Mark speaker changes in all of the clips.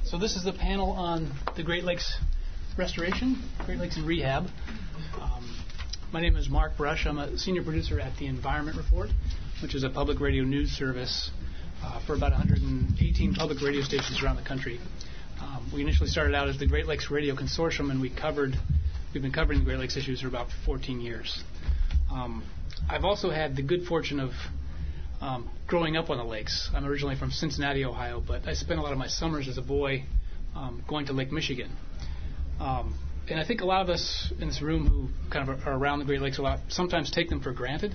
Speaker 1: So this is the panel on the Great Lakes restoration, Great Lakes and rehab. My name is Mark Brush. I'm a senior producer at the Environment Report, which is a public radio news service for about 118 public radio stations around the country. We initially started out as the Great Lakes Radio Consortium, and we've been covering the Great Lakes issues for about 14 years. I've also had the good fortune of growing up on the lakes. I'm originally from Cincinnati, Ohio, but I spent a lot of my summers as a boy going to Lake Michigan. And I think a lot of us in this room who kind of are around the Great Lakes a lot sometimes take them for granted.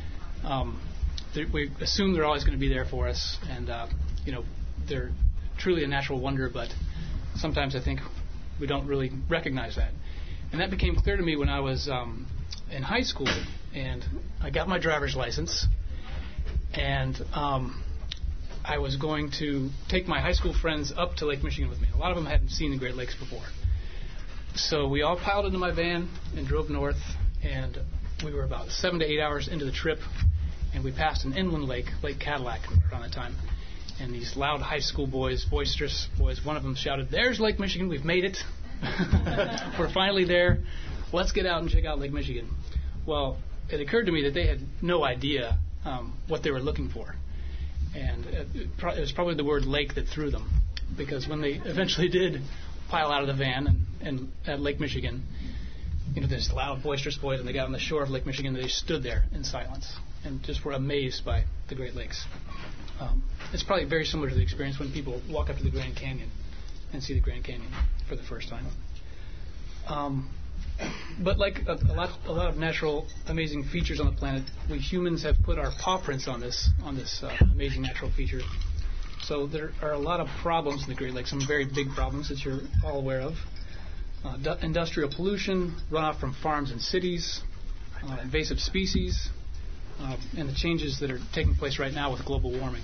Speaker 1: We assume they're always going to be there for us, and they're truly a natural wonder, but sometimes I think we don't really recognize that. And that became clear to me when I was in high school, and I got my driver's license, and I was going to take my high school friends up to Lake Michigan with me. A lot of them hadn't seen the Great Lakes before. So we all piled into my van and drove north, and we were about 7 to 8 hours into the trip, and we passed an inland lake, Lake Cadillac, around that time. And these loud high school boys, boisterous boys, one of them shouted, "There's Lake Michigan, we've made it. We're finally there. Let's get out and check out Lake Michigan." Well, it occurred to me that they had no idea what they were looking for. And it was probably the word lake that threw them, because when they eventually did pile out of the van and at Lake Michigan, this loud, boisterous boys, and they got on the shore of Lake Michigan, they stood there in silence and just were amazed by the Great Lakes. It's probably very similar to the experience when people walk up to the Grand Canyon and see the Grand Canyon for the first time. But like a lot of natural, amazing features on the planet, we humans have put our paw prints on this amazing natural feature. So there are a lot of problems in the Great Lakes, some very big problems that you're all aware of. Industrial pollution, runoff from farms and cities, invasive species, and the changes that are taking place right now with global warming.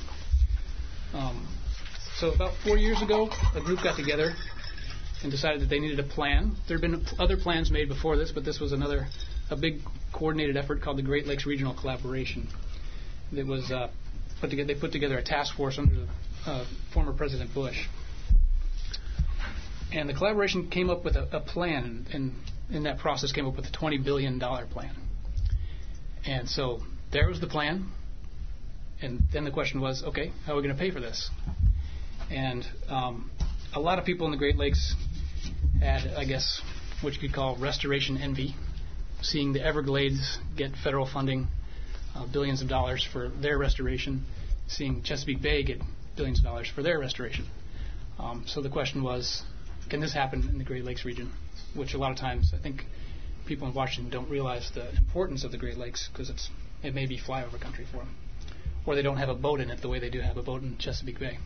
Speaker 1: So about 4 years ago, a group got together and decided that they needed a plan. There had been other plans made before this, but this was a big coordinated effort called the Great Lakes Regional Collaboration. That was they put together a task force under former President Bush. And the collaboration came up with a plan, and in that process came up with a $20 billion plan. And so there was the plan, and then the question was, okay, how are we going to pay for this? And a lot of people in the Great Lakes had, I guess, what you could call restoration envy, seeing the Everglades get federal funding, billions of dollars for their restoration, seeing Chesapeake Bay get billions of dollars for their restoration. So the question was, can this happen in the Great Lakes region? Which a lot of times I think people in Washington don't realize the importance of the Great Lakes, because it may be flyover country for them. Or they don't have a boat in it the way they do have a boat in Chesapeake Bay.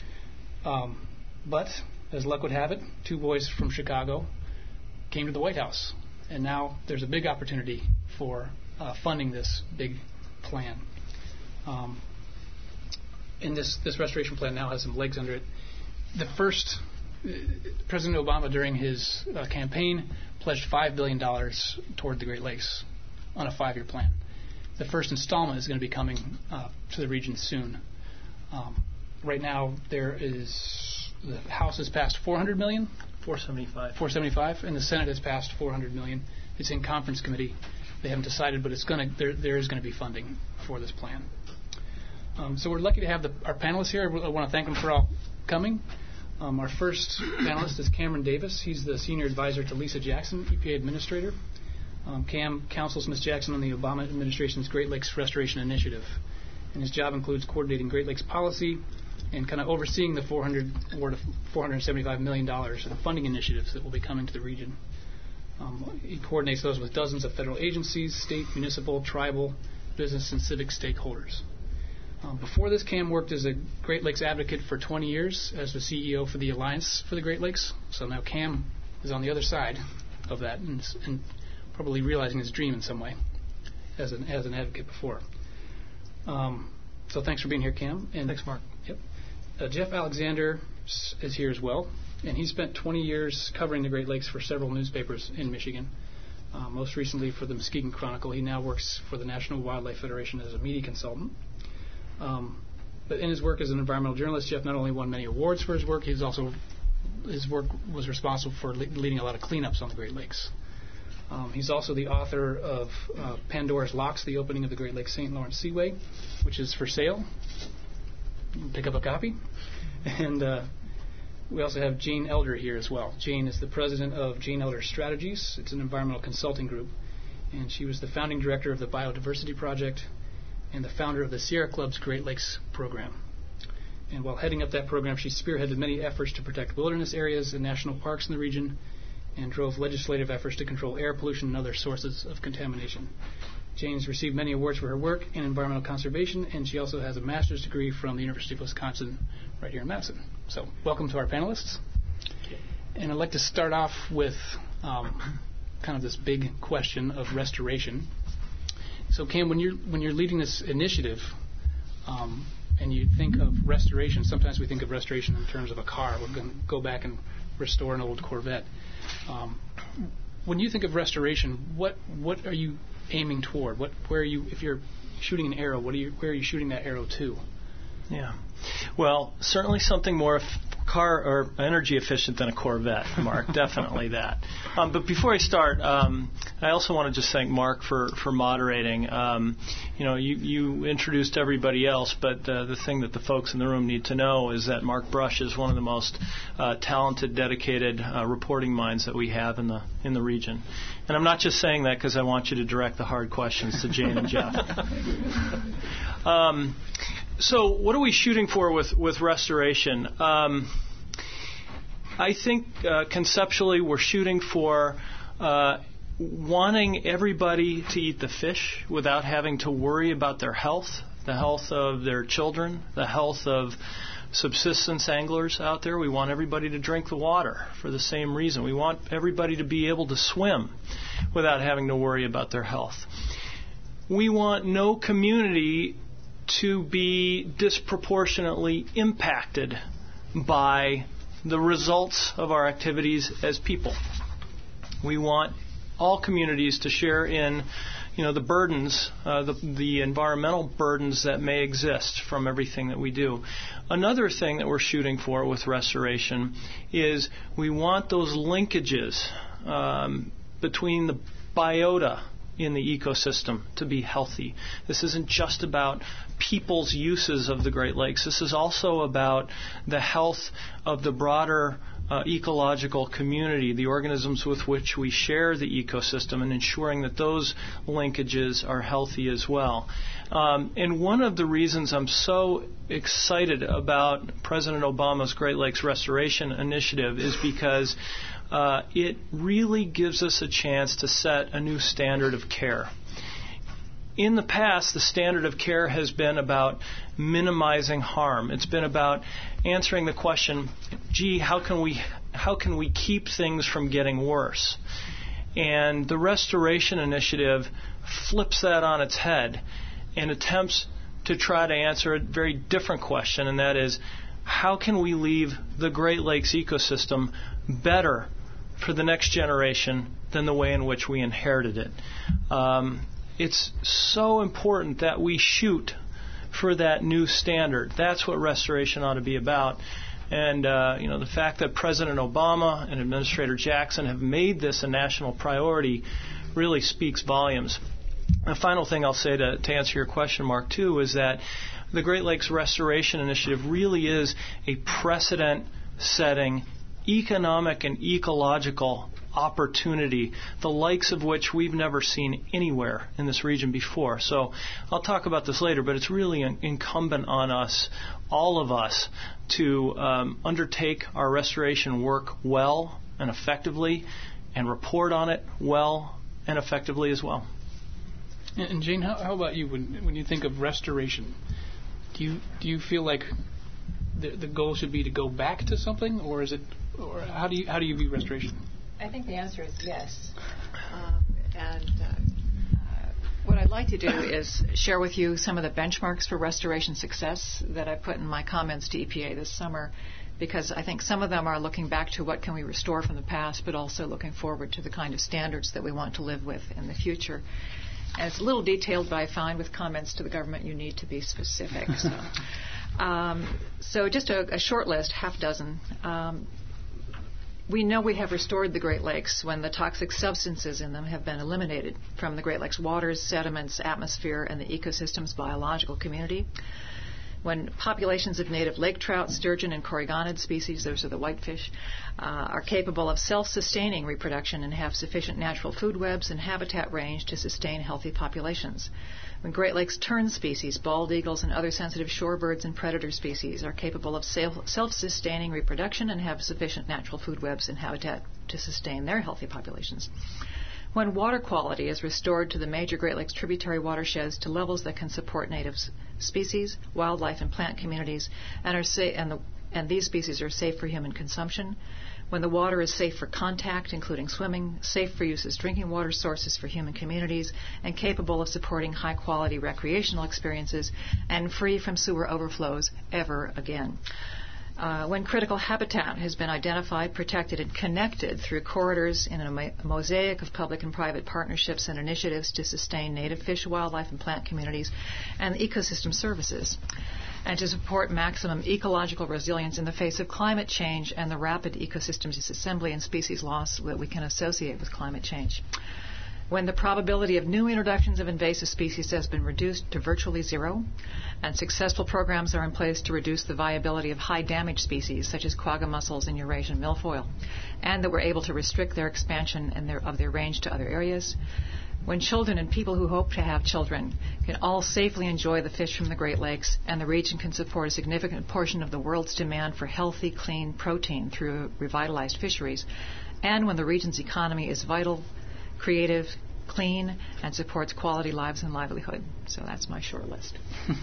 Speaker 1: But, as luck would have it, two boys from Chicago came to the White House. And now there's a big opportunity for funding this big plan. And this restoration plan now has some legs under it. The first, President Obama, during his campaign, pledged $5 billion toward the Great Lakes on a 5-year plan. The first installment is going to be coming to the region soon. Right now, the House has passed $400 million. 475, and the Senate has passed $400 million. It's in conference committee. They haven't decided, but there is going to be funding for this plan. So we're lucky to have our panelists here. I want to thank them for all coming. Our first panelist is Cameron Davis. He's the senior advisor to Lisa Jackson, EPA administrator. Cam counsels Ms. Jackson on the Obama administration's Great Lakes Restoration Initiative, and his job includes coordinating Great Lakes policy and kind of overseeing the $475 million in funding initiatives that will be coming to the region. He coordinates those with dozens of federal agencies, state, municipal, tribal, business, and civic stakeholders. Before this, Cam worked as a Great Lakes advocate for 20 years as the CEO for the Alliance for the Great Lakes. So now Cam is on the other side of that and probably realizing his dream in some way as an advocate before. So thanks for being here, Cam. And
Speaker 2: thanks, Mark.
Speaker 1: Yep. Jeff Alexander is here as well, and he spent 20 years covering the Great Lakes for several newspapers in Michigan, most recently for the Muskegon Chronicle. He now works for the National Wildlife Federation as a media consultant. But in his work as an environmental journalist, Jeff not only won many awards for his work, he's also his work was responsible for leading a lot of cleanups on the Great Lakes. He's also the author of Pandora's Locks, the opening of the Great Lakes St. Lawrence Seaway, which is for sale. You can pick up a copy. And we also have Jane Elder here as well. Jane is the president of Jane Elder Strategies. It's an environmental consulting group. And she was the founding director of the Biodiversity Project and the founder of the Sierra Club's Great Lakes program. And while heading up that program, she spearheaded many efforts to protect wilderness areas and national parks in the region and drove legislative efforts to control air pollution and other sources of contamination. Jane's received many awards for her work in environmental conservation, and she also has a master's degree from the University of Wisconsin right here in Madison. So welcome to our panelists. And I'd like to start off with kind of this big question of restoration. So Cam, when you're leading this initiative, and you think of restoration, sometimes we think of restoration in terms of a car. We're going to go back and restore an old Corvette. When you think of restoration, what are you aiming toward? Where are you, if you're shooting an arrow, where are you shooting that arrow to?
Speaker 2: Yeah. Well, certainly something more car or energy efficient than a Corvette, Mark. Definitely that. But before I start, I also want to just thank Mark for moderating. You introduced everybody else, but the thing that the folks in the room need to know is that Mark Brush is one of the most talented, dedicated reporting minds that we have in the region. And I'm not just saying that because I want you to direct the hard questions to Jane and Jeff. So what are we shooting for with restoration? I think conceptually we're shooting for wanting everybody to eat the fish without having to worry about their health, the health of their children, the health of subsistence anglers out there. We want everybody to drink the water for the same reason. We want everybody to be able to swim without having to worry about their health. We want no community to be disproportionately impacted by the results of our activities as people. We want all communities to share in, the burdens, the environmental burdens that may exist from everything that we do. Another thing that we're shooting for with restoration is we want those linkages between the biota in the ecosystem to be healthy. This isn't just about people's uses of the Great Lakes. This is also about the health of the broader ecological community, the organisms with which we share the ecosystem, and ensuring that those linkages are healthy as well. And one of the reasons I'm so excited about President Obama's Great Lakes Restoration Initiative is because it really gives us a chance to set a new standard of care. In the past, the standard of care has been about minimizing harm. It's been about answering the question, how can we keep things from getting worse? And the Restoration Initiative flips that on its head and attempts to try to answer a very different question, and that is, how can we leave the Great Lakes ecosystem better for the next generation than the way in which we inherited it? It's so important that we shoot for that new standard. That's what restoration ought to be about. And, the fact that President Obama and Administrator Jackson have made this a national priority really speaks volumes. The final thing I'll say to answer your question, Mark, too, is that the Great Lakes Restoration Initiative really is a precedent-setting economic and ecological opportunity, the likes of which we've never seen anywhere in this region before. So I'll talk about this later, but it's really incumbent on us, all of us, to undertake our restoration work well and effectively and report on it well and effectively as well.
Speaker 1: And Jane, how about you when you think of restoration? Do you feel like the goal should be to go back to something, or how do you view restoration?
Speaker 3: I think the answer is yes. What I'd like to do is share with you some of the benchmarks for restoration success that I put in my comments to EPA this summer, because I think some of them are looking back to what can we restore from the past, but also looking forward to the kind of standards that we want to live with in the future. And it's a little detailed, but I find with comments to the government you need to be specific. So just a short list, half dozen. We know we have restored the Great Lakes when the toxic substances in them have been eliminated from the Great Lakes waters, sediments, atmosphere, and the ecosystem's biological community. When populations of native lake trout, sturgeon, and corriganid species, those are the whitefish, are capable of self-sustaining reproduction and have sufficient natural food webs and habitat range to sustain healthy populations. When Great Lakes tern species, bald eagles, and other sensitive shorebirds and predator species are capable of self-sustaining reproduction and have sufficient natural food webs and habitat to sustain their healthy populations. When water quality is restored to the major Great Lakes tributary watersheds to levels that can support native species, wildlife, and plant communities, and these species are safe for human consumption. When the water is safe for contact, including swimming, safe for use as drinking water sources for human communities, and capable of supporting high-quality recreational experiences, and free from sewer overflows ever again. When critical habitat has been identified, protected, and connected through corridors in a mosaic of public and private partnerships and initiatives to sustain native fish, wildlife, and plant communities and ecosystem services, and to support maximum ecological resilience in the face of climate change and the rapid ecosystem disassembly and species loss that we can associate with climate change. When the probability of new introductions of invasive species has been reduced to virtually zero, and successful programs are in place to reduce the viability of high-damage species such as quagga mussels and Eurasian milfoil, and that we're able to restrict their expansion and of their range to other areas. When children and people who hope to have children can all safely enjoy the fish from the Great Lakes, and the region can support a significant portion of the world's demand for healthy, clean protein through revitalized fisheries, and when the region's economy is vital, creative, clean, and supports quality lives and livelihood. So that's my short list.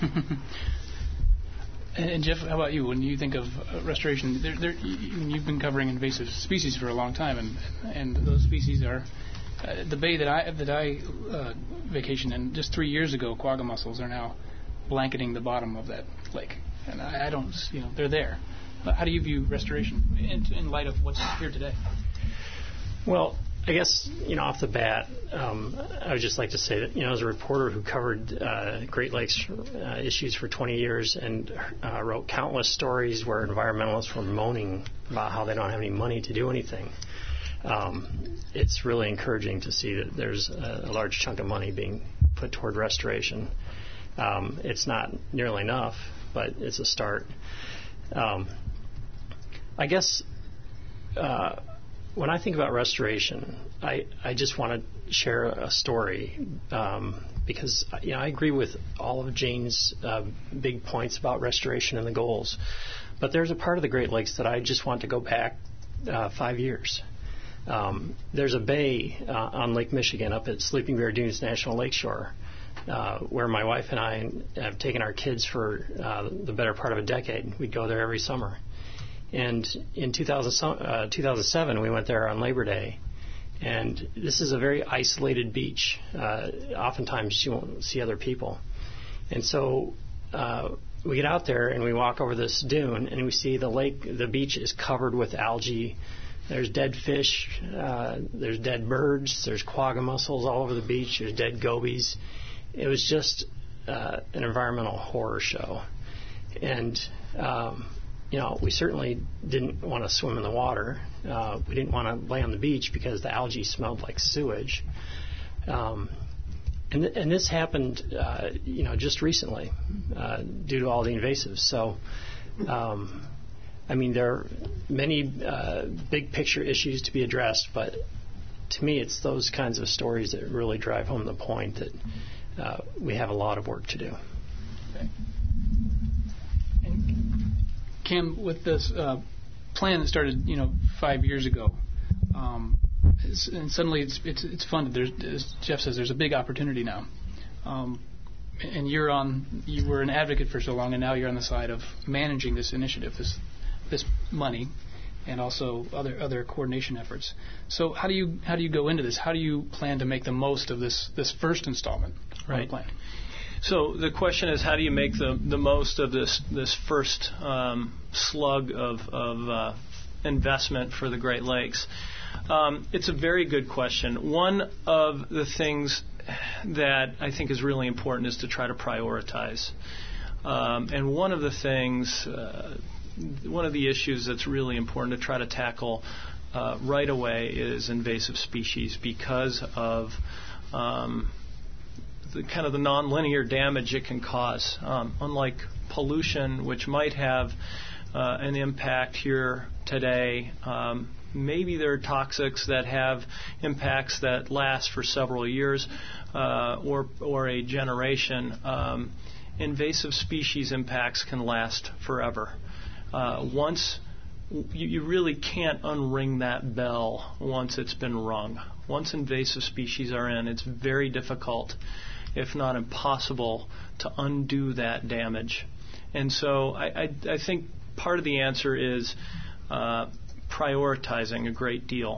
Speaker 1: And Jeff, how about you? When you think of restoration, you've been covering invasive species for a long time, and those species are the bay that I vacation in. Just 3 years ago, quagga mussels are now blanketing the bottom of that lake, and I don't, they're there. But how do you view restoration in light of what's here today?
Speaker 4: Well, I guess, off the bat, I would just like to say that, as a reporter who covered Great Lakes issues for 20 years and wrote countless stories where environmentalists were moaning about how they don't have any money to do anything, it's really encouraging to see that there's a large chunk of money being put toward restoration. It's not nearly enough, but it's a start. I guess... when I think about restoration, I just want to share a story because I agree with all of Jane's big points about restoration and the goals. But there's a part of the Great Lakes that I just want to go back 5 years. There's a bay on Lake Michigan up at Sleeping Bear Dunes National Lakeshore where my wife and I have taken our kids for the better part of a decade. We'd go there every summer. And in 2007, we went there on Labor Day. And this is a very isolated beach. Oftentimes, you won't see other people. And so we get out there and we walk over this dune and we see the beach is covered with algae. There's dead fish. There's dead birds. There's quagga mussels all over the beach. There's dead gobies. It was just an environmental horror show. And... we certainly didn't want to swim in the water. We didn't want to lay on the beach because the algae smelled like sewage. And this happened, just recently due to all the invasives. So, there are many big picture issues to be addressed, but to me, it's those kinds of stories that really drive home the point that we have a lot of work to do.
Speaker 1: Okay. Kim, with this plan that started, 5 years ago, and suddenly it's funded. As Jeff says, there's a big opportunity now, and you were an advocate for so long, and now you're on the side of managing this initiative, this money, and also other coordination efforts. So how do you go into this? How do you plan to make the most of this first installment of the plan?
Speaker 2: So the question is, how do you make the most of this first slug of investment for the Great Lakes? It's a very good question. One of the things that I think is really important is to try to prioritize. And one of the issues that's really important to try to tackle right away is invasive species because of the kind of the nonlinear damage it can cause. Unlike pollution, which might have an impact here today, maybe there are toxics that have impacts that last for several years or a generation. Invasive species impacts can last forever. Once you really can't unring that bell once it's been rung. Once invasive species are in, it's very difficult, if not impossible, to undo that damage. And so I think part of the answer is prioritizing a great deal.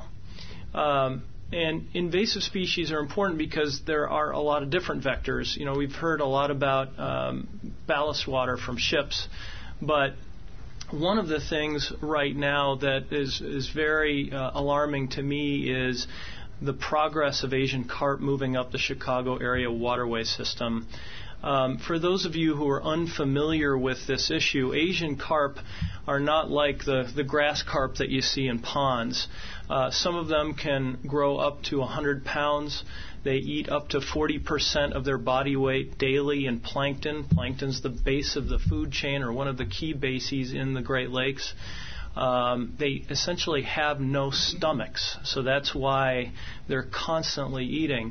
Speaker 2: And invasive species are important because there are a lot of different vectors. We've heard a lot about ballast water from ships, but one of the things right now that is very alarming to me is the progress of Asian carp moving up the Chicago area waterway system. For those of you who are unfamiliar with this issue, Asian carp are not like the grass carp that you see in ponds. Some of them can grow up to 100 pounds. They eat up to 40% of their body weight daily in plankton. Plankton's the base of the food chain, or one of the key bases in the Great Lakes. They essentially have no stomachs, so that's why they're constantly eating.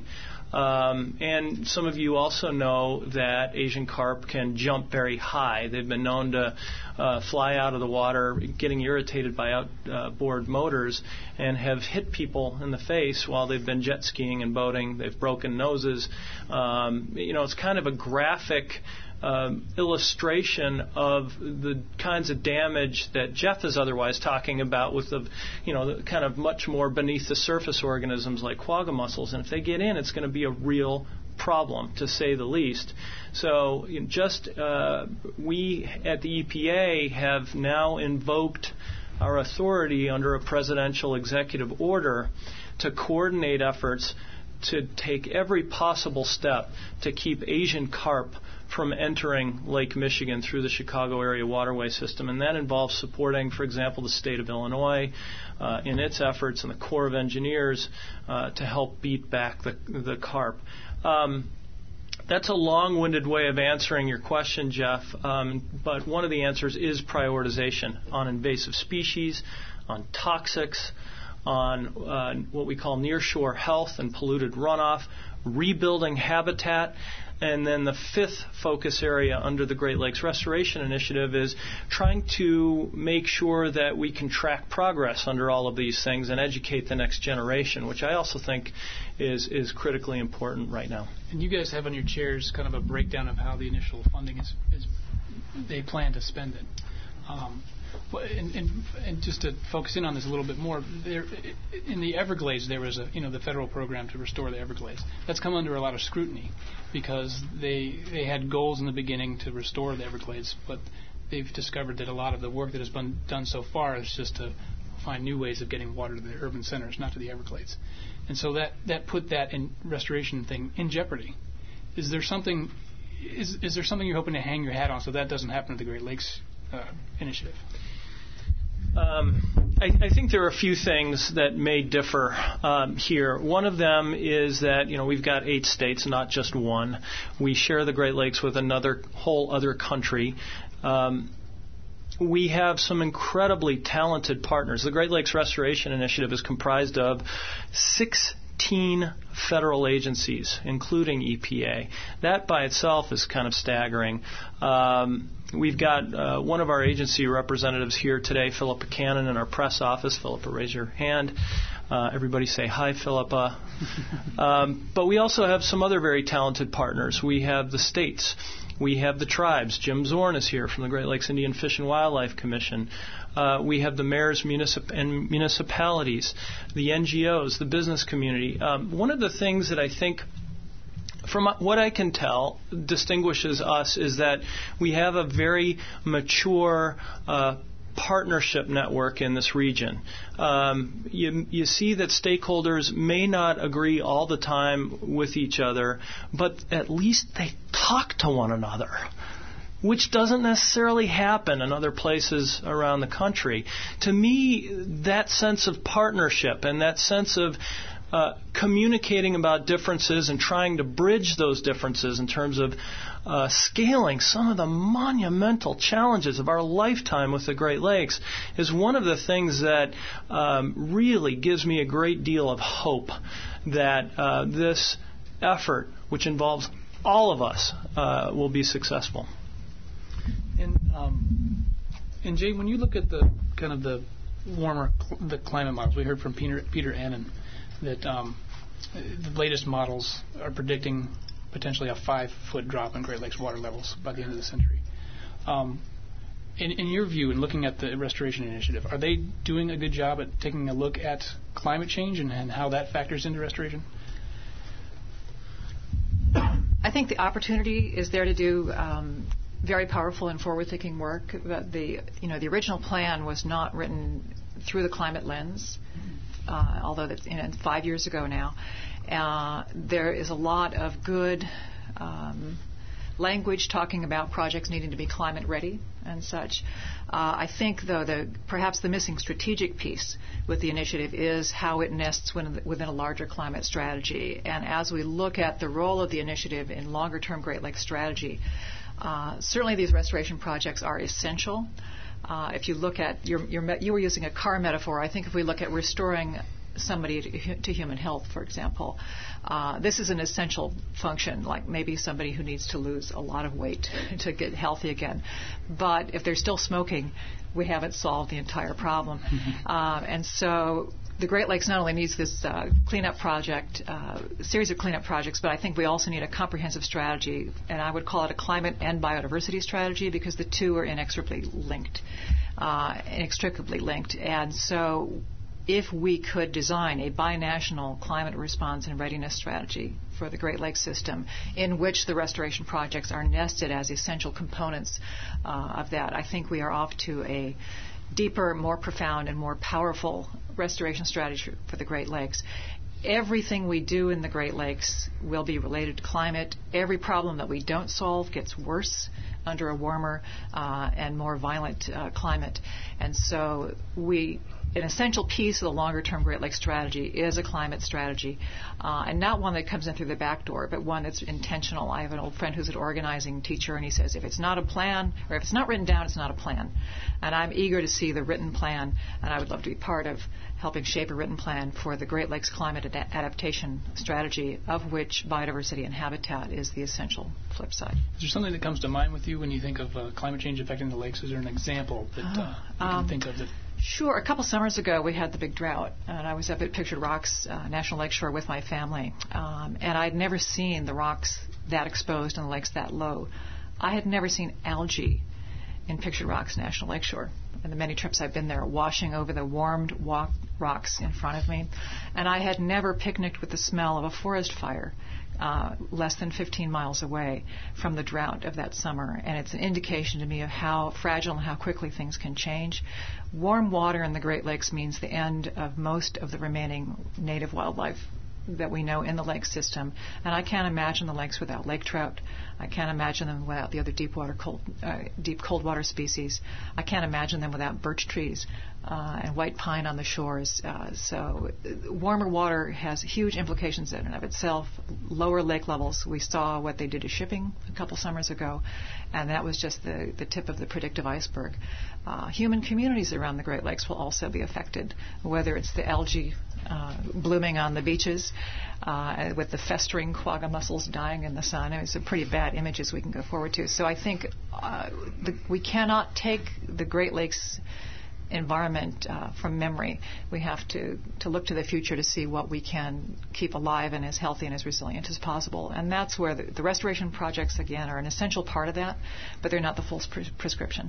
Speaker 2: And some of you also know that Asian carp can jump very high. They've been known to fly out of the water, getting irritated by outboard motors, and have hit people in the face while they've been jet skiing and boating. They've broken noses. It's kind of a graphic illustration of the kinds of damage that Jeff is otherwise talking about with the kind of much more beneath the surface organisms like quagga mussels. And if they get in, it's going to be a real problem, to say the least. So we at the EPA have now invoked our authority under a presidential executive order to coordinate efforts to take every possible step to keep Asian carp from entering Lake Michigan through the Chicago area waterway system. And that involves supporting, for example, the state of Illinois in its efforts and the Corps of Engineers to help beat back the carp. That's a long-winded way of answering your question, Jeff, but one of the answers is prioritization on invasive species, on toxics, on what we call nearshore health and polluted runoff, rebuilding habitat. And then the fifth focus area under the Great Lakes Restoration Initiative is trying to make sure that we can track progress under all of these things and educate the next generation, which I also think is critically important right now.
Speaker 1: And you guys have on your chairs kind of a breakdown of how the initial funding is they plan to spend it. And just to focus in on this a little bit more, in the Everglades there was the federal program to restore the Everglades. That's come under a lot of scrutiny because they had goals in the beginning to restore the Everglades, but they've discovered that a lot of the work that has been done so far is just to find new ways of getting water to the urban centers, not to the Everglades. And so that put that restoration thing in jeopardy. Is there something you're hoping to hang your hat on so that doesn't happen to the Great Lakes Initiative?
Speaker 2: I think there are a few things that may differ here. One of them is that we've got 8 states, not just one. We share the Great Lakes with another whole other country. We have some incredibly talented partners. The Great Lakes Restoration Initiative is comprised of 16 federal agencies, including EPA. That by itself is kind of staggering. We've got one of our agency representatives here today, Philippa Cannon, in our press office. Philippa, raise your hand. Everybody say hi, Philippa. But we also have some other very talented partners. We have the states. We have the tribes. Jim Zorn is here from the Great Lakes Indian Fish and Wildlife Commission. We have the mayors and municipalities, the NGOs, the business community. One of the things that I think, from what I can tell, distinguishes us is that we have a very mature partnership network in this region. You see that stakeholders may not agree all the time with each other, but at least they talk to one another. which doesn't necessarily happen in other places around the country. To me, that sense of partnership and that sense of communicating about differences and trying to bridge those differences in terms of scaling some of the monumental challenges of our lifetime with the Great Lakes is one of the things that really gives me a great deal of hope that this effort, which involves all of us, will be successful.
Speaker 1: And Jay, when you look at the kind of the warmer the climate models, we heard from Peter Annan that the latest models are predicting potentially a 5-foot drop in Great Lakes water levels by the end of the century. In your view, in looking at the Restoration Initiative, are they doing a good job at taking a look at climate change and how that factors into restoration?
Speaker 3: I think the opportunity is there to do very powerful and forward-thinking work. The original plan was not written through the climate lens, although that's 5 years ago now. There is a lot of good language talking about projects needing to be climate ready and such. I think, though, perhaps the missing strategic piece with the initiative is how it nests within a larger climate strategy. And as we look at the role of the initiative in longer-term Great Lakes strategy, certainly these restoration projects are essential. If you look at you were using a car metaphor. I think if we look at restoring somebody to human health, for example, this is an essential function, like maybe somebody who needs to lose a lot of weight to get healthy again. But if they're still smoking, we haven't solved the entire problem. And so the Great Lakes not only needs this cleanup project, series of cleanup projects, but I think we also need a comprehensive strategy, and I would call it a climate and biodiversity strategy, because the two are inextricably linked. And so if we could design a binational climate response and readiness strategy for the Great Lakes system, in which the restoration projects are nested as essential components of that, I think we are off to a deeper, more profound, and more powerful restoration strategy for the Great Lakes. Everything we do in the Great Lakes will be related to climate. Every problem that we don't solve gets worse under a warmer and more violent climate. And so an essential piece of the longer-term Great Lakes strategy is a climate strategy, and not one that comes in through the back door, but one that's intentional. I have an old friend who's an organizing teacher, and he says, if it's not a plan, or if it's not written down, it's not a plan. And I'm eager to see the written plan, and I would love to be part of helping shape a written plan for the Great Lakes climate adaptation strategy, of which biodiversity and habitat is the essential flip side.
Speaker 1: Is there something that comes to mind with you when you think of climate change affecting the lakes? Is there an example that you can think of that?
Speaker 3: Sure. A couple summers ago, we had the big drought, and I was up at Pictured Rocks National Lakeshore with my family, and I'd never seen the rocks that exposed and the lakes that low. I had never seen algae in Pictured Rocks National Lakeshore, and the many trips I've been there, washing over the warmed rocks in front of me, and I had never picnicked with the smell of a forest fire less than 15 miles away from the drought of that summer. And it's an indication to me of how fragile and how quickly things can change. Warm water in the Great Lakes means the end of most of the remaining native wildlife that we know in the lake system. And I can't imagine the lakes without lake trout. I can't imagine them without the other deep cold water species. I can't imagine them without birch trees and white pine on the shores. So warmer water has huge implications in and of itself. Lower lake levels, we saw what they did to shipping a couple summers ago, and that was just the tip of the predictive iceberg. Human communities around the Great Lakes will also be affected, whether it's the algae blooming on the beaches with the festering quagga mussels dying in the sun. It's some pretty bad images we can go forward to. So I think we cannot take the Great Lakes environment from memory. We have to look to the future to see what we can keep alive and as healthy and as resilient as possible. And that's where the restoration projects, again, are an essential part of that, but they're not the full prescription.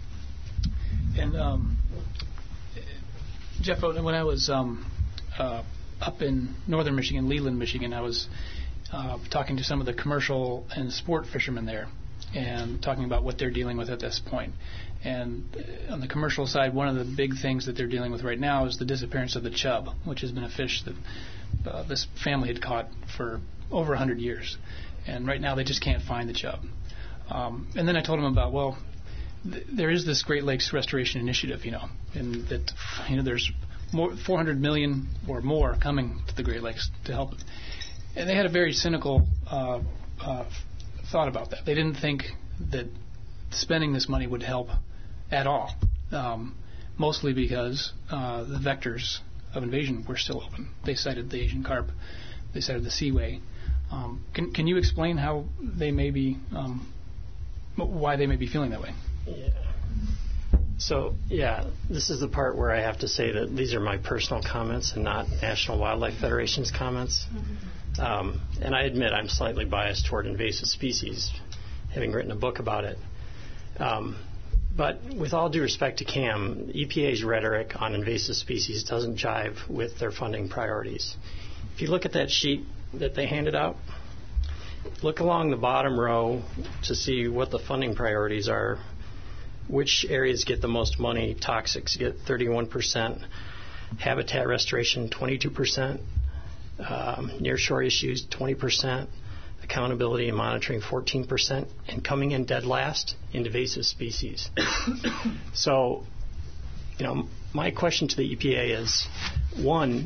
Speaker 1: And Jeff, when I was up in northern Michigan, Leland, Michigan, I was talking to some of the commercial and sport fishermen there and talking about what they're dealing with at this point. And on the commercial side, one of the big things that they're dealing with right now is the disappearance of the chub, which has been a fish that this family had caught for over 100 years. And right now they just can't find the chub. And then I told him about, there is this Great Lakes Restoration Initiative, and that there's more 400 million or more coming to the Great Lakes to help. And they had a very cynical thought about that. They didn't think that spending this money would help at all, mostly because the vectors of invasion were still open. They cited the Asian carp. They cited the seaway. Can you explain how they may be, why they may be feeling that way?
Speaker 4: Yeah. So, this is the part where I have to say that these are my personal comments and not National Wildlife Federation's comments. And I admit I'm slightly biased toward invasive species, having written a book about it. But with all due respect to CAM, EPA's rhetoric on invasive species doesn't jive with their funding priorities. If you look at that sheet that they handed out, look along the bottom row to see what the funding priorities are. Which areas get the most money? Toxics get 31%, habitat restoration 22%, nearshore issues 20%, accountability and monitoring 14%, and coming in dead last, invasive species. So, my question to the EPA is, one,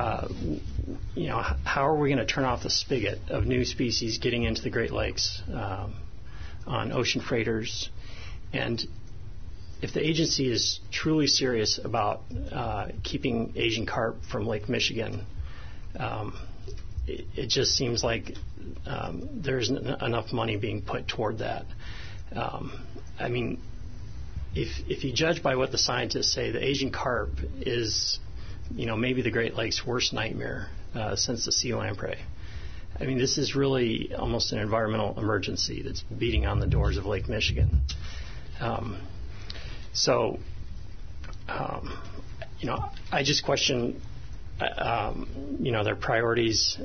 Speaker 4: how are we going to turn off the spigot of new species getting into the Great Lakes on ocean freighters? And if the agency is truly serious about keeping Asian carp from Lake Michigan, it just seems like there isn't enough money being put toward that. If you judge by what the scientists say, the Asian carp is, maybe the Great Lakes' worst nightmare since the sea lamprey. This is really almost an environmental emergency that's beating on the doors of Lake Michigan. I just question, their priorities.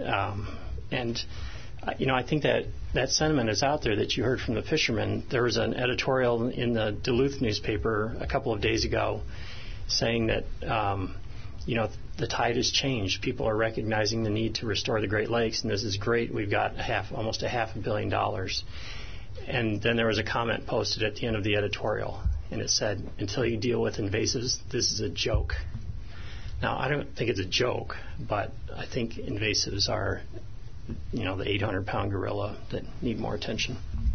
Speaker 4: I think that sentiment is out there that you heard from the fishermen. There was an editorial in the Duluth newspaper a couple of days ago saying that, the tide has changed. People are recognizing the need to restore the Great Lakes, and this is great. We've got almost $500 million. And then there was a comment posted at the end of the editorial, and it said, "Until you deal with invasives, this is a joke." Now, I don't think it's a joke, but I think invasives are, the 800-pound gorilla that need more attention.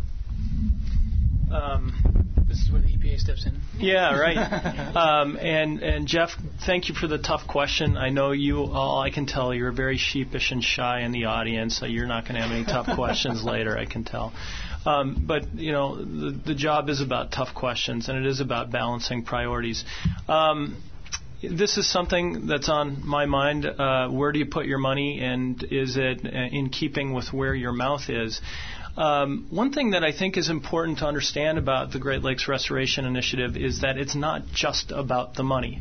Speaker 1: This is where the EPA steps in.
Speaker 2: Yeah, right. And Jeff, thank you for the tough question. I know I can tell you're very sheepish and shy in the audience, so you're not going to have any tough questions later, I can tell. But, the job is about tough questions, and it is about balancing priorities. This is something that's on my mind. Where do you put your money, and is it in keeping with where your mouth is? One thing that I think is important to understand about the Great Lakes Restoration Initiative is that it's not just about the money.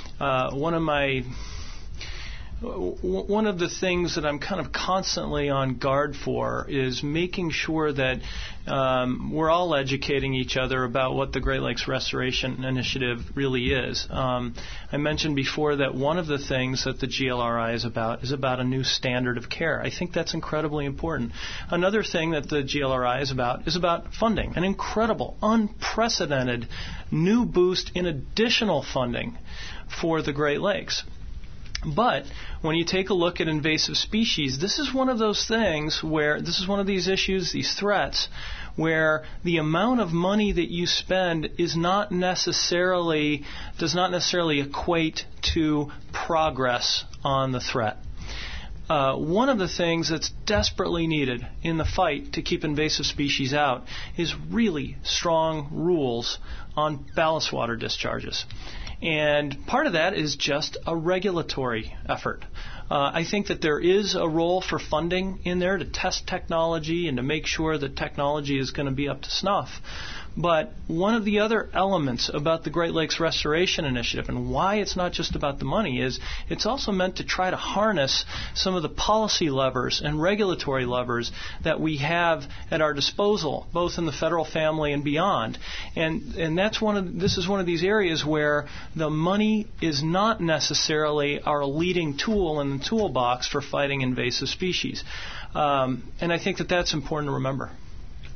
Speaker 2: One of the things that I'm kind of constantly on guard for is making sure that we're all educating each other about what the Great Lakes Restoration Initiative really is. I mentioned before that one of the things that the GLRI is about a new standard of care. I think that's incredibly important. Another thing that the GLRI is about funding, an incredible, unprecedented new boost in additional funding for the Great Lakes. But when you take a look at invasive species, this is one of those things where this is one of these issues, these threats, where the amount of money that you spend does not necessarily equate to progress on the threat. One of the things that's desperately needed in the fight to keep invasive species out is really strong rules on ballast water discharges. And part of that is just a regulatory effort. I think that there is a role for funding in there to test technology and to make sure that technology is going to be up to snuff. But one of the other elements about the Great Lakes Restoration Initiative and why it's not just about the money is it's also meant to try to harness some of the policy levers and regulatory levers that we have at our disposal, both in the federal family and beyond. And this is one of these areas where the money is not necessarily our leading tool in the toolbox for fighting invasive species. And I think that that's important to remember.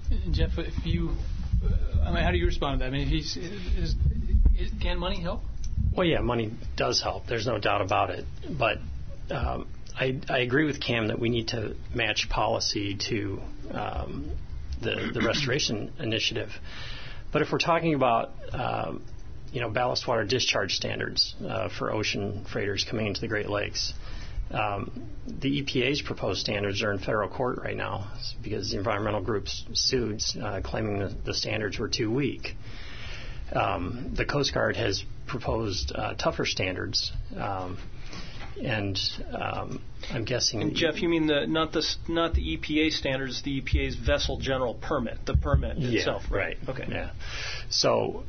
Speaker 1: Jeff, if you, how do you respond to that? I mean, can money help?
Speaker 4: Well, yeah, money does help. There's no doubt about it. But I agree with Cam that we need to match policy to the restoration initiative. But if we're talking about ballast water discharge standards for ocean freighters coming into the Great Lakes, the EPA's proposed standards are in federal court right now because the environmental groups sued, claiming the standards were too weak. The Coast Guard has proposed tougher standards, and I'm guessing.
Speaker 2: And Jeff, you mean not the EPA standards, the EPA's vessel general permit, the permit itself?
Speaker 4: Right.
Speaker 2: Okay.
Speaker 4: Yeah. So,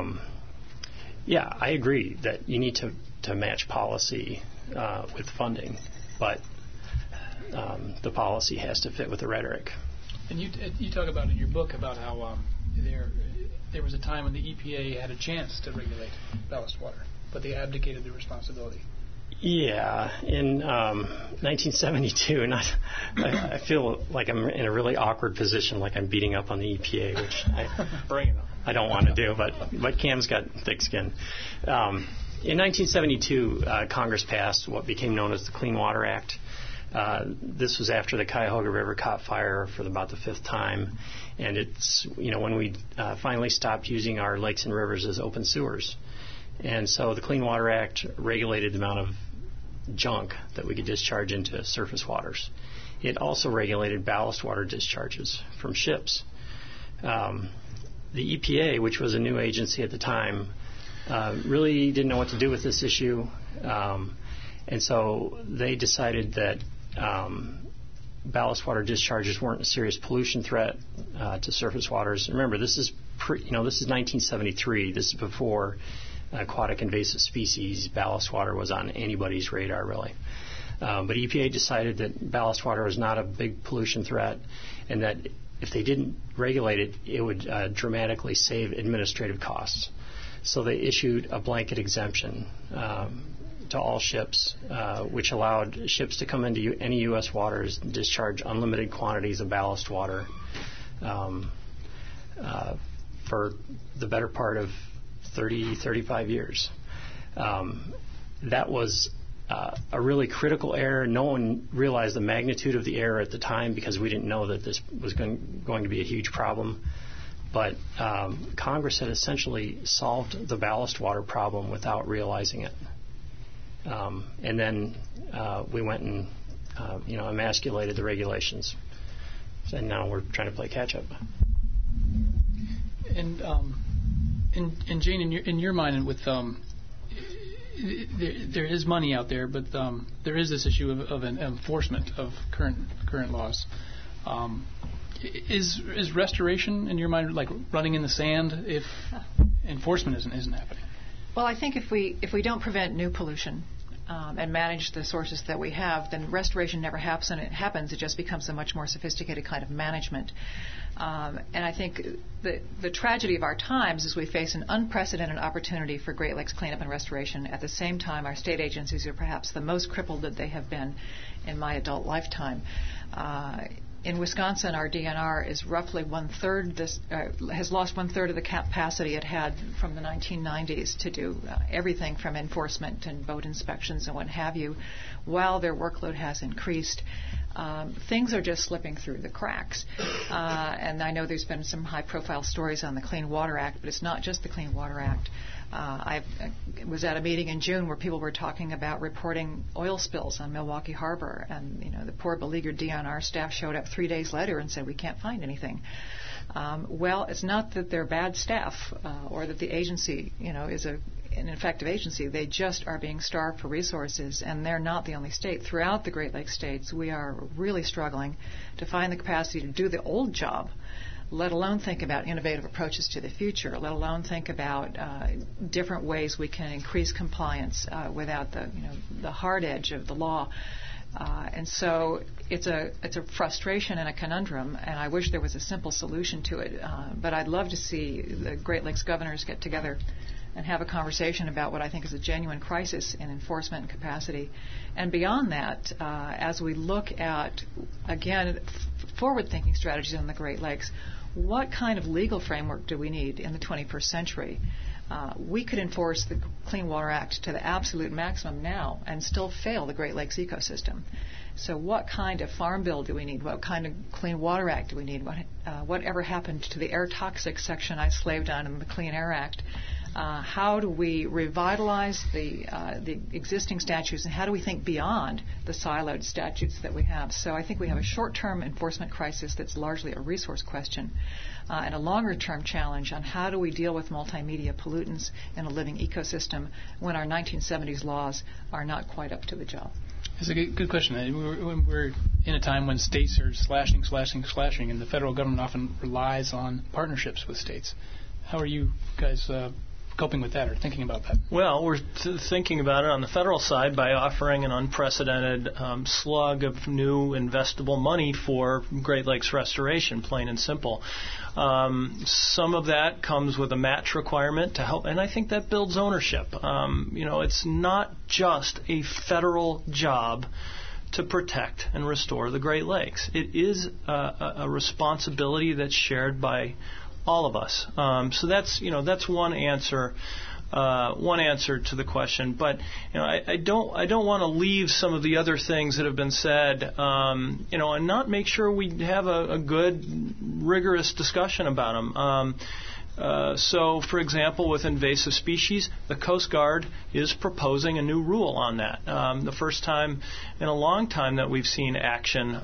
Speaker 4: I agree that you need to match policy with funding, but the policy has to fit with the rhetoric.
Speaker 1: And you talk about in your book about how there was a time when the EPA had a chance to regulate ballast water, but they abdicated their responsibility.
Speaker 4: Yeah, in 1972, and I feel like I'm in a really awkward position, like I'm beating up on the EPA, which I don't want to do, but Cam's got thick skin. In 1972, Congress passed what became known as the Clean Water Act. This was after the Cuyahoga River caught fire for about the fifth time, and it's when we finally stopped using our lakes and rivers as open sewers. And so the Clean Water Act regulated the amount of junk that we could discharge into surface waters. It also regulated ballast water discharges from ships. The EPA, which was a new agency at the time, really didn't know what to do with this issue. And so they decided that ballast water discharges weren't a serious pollution threat to surface waters. Remember, this is 1973. This is before aquatic invasive species ballast water was on anybody's radar, really. But EPA decided that ballast water was not a big pollution threat, and that if they didn't regulate it, it would dramatically save administrative costs. So they issued a blanket exemption to all ships, which allowed ships to come into any U.S. waters and discharge unlimited quantities of ballast water for the better part of 35 years. That was a really critical error. No one realized the magnitude of the error at the time because we didn't know that this was going to be a huge problem. But Congress had essentially solved the ballast water problem without realizing it. And then we went and emasculated the regulations. And now we're trying to play catch up.
Speaker 1: And Jane, in your mind, and with there is money out there, but there is this issue of an enforcement of current laws. Is restoration, in your mind, like running in the sand if enforcement isn't happening?
Speaker 3: Well, I think if we don't prevent new pollution and manage the sources that we have, then restoration never happens. It just becomes a much more sophisticated kind of management. And I think the tragedy of our times is we face an unprecedented opportunity for Great Lakes cleanup and restoration. At the same time, our state agencies are perhaps the most crippled that they have been in my adult lifetime. In Wisconsin, our DNR is roughly has lost one-third of the capacity it had from the 1990s to do everything from enforcement and boat inspections and what have you, while their workload has increased. Things are just slipping through the cracks. And I know there's been some high-profile stories on the Clean Water Act, but it's not just the Clean Water Act. I was at a meeting in June where people were talking about reporting oil spills on Milwaukee Harbor, and the poor beleaguered DNR staff showed up 3 days later and said, we can't find anything. Well, it's not that they're bad staff or that the agency is an effective agency. They just are being starved for resources, and they're not the only state. Throughout the Great Lakes states, we are really struggling to find the capacity to do the old job, let alone think about innovative approaches to the future, let alone think about different ways we can increase compliance without the hard edge of the law. And so it's a frustration and a conundrum, and I wish there was a simple solution to it. But I'd love to see the Great Lakes governors get together and have a conversation about what I think is a genuine crisis in enforcement and capacity. And beyond that, as we look at, again, forward-thinking strategies in the Great Lakes, what kind of legal framework do we need in the 21st century? We could enforce the Clean Water Act to the absolute maximum now and still fail the Great Lakes ecosystem. So what kind of farm bill do we need? What kind of Clean Water Act do we need? Whatever happened to the air toxic section I slaved on in the Clean Air Act? How do we revitalize the existing statutes, and how do we think beyond the siloed statutes that we have? So I think we have a short-term enforcement crisis that's largely a resource question, and a longer-term challenge on how do we deal with multimedia pollutants in a living ecosystem when our 1970s laws are not quite up to the job.
Speaker 1: It's a good question. We're in a time when states are slashing, and the federal government often relies on partnerships with states. How are you guys coping with that or thinking about that?
Speaker 2: Well, we're thinking about it on the federal side by offering an unprecedented slug of new investable money for Great Lakes restoration, plain and simple. Some of that comes with a match requirement to help, and I think that builds ownership. It's not just a federal job to protect and restore the Great Lakes. It is a responsibility that's shared by all of us. So that's one answer to the question. But I don't want to leave some of the other things that have been said, and not make sure we have a good, rigorous discussion about them. So, for example, with invasive species, the Coast Guard is proposing a new rule on that. The first time in a long time that we've seen action.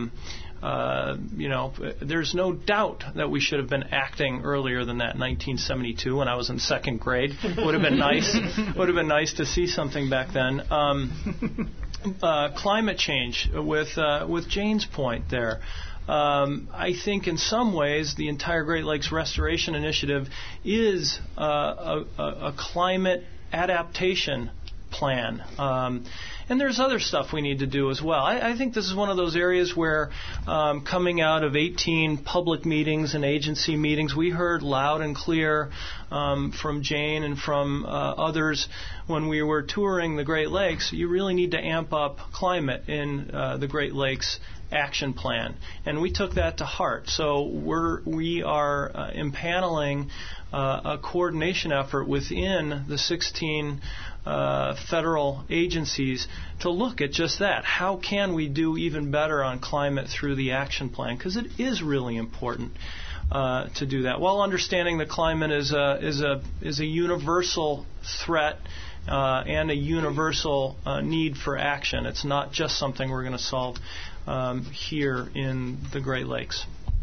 Speaker 2: There's no doubt that we should have been acting earlier than that. 1972, when I was in second grade, would have been nice. Would have been nice to see something back then. Climate change, with Jane's point there. I think in some ways the entire Great Lakes Restoration Initiative is a climate adaptation plan. And there's other stuff we need to do as well. I think this is one of those areas where, coming out of 18 public meetings and agency meetings, we heard loud and clear from Jane and from others when we were touring the Great Lakes, you really need to amp up climate in the Great Lakes action plan. And we took that to heart. So we are impaneling a coordination effort within the 16 federal agencies to look at just that. How can we do even better on climate through the action plan? Because it is really important to do that, while understanding that climate is a universal threat and a universal need for action. It's not just something we're going to solve here in the Great Lakes.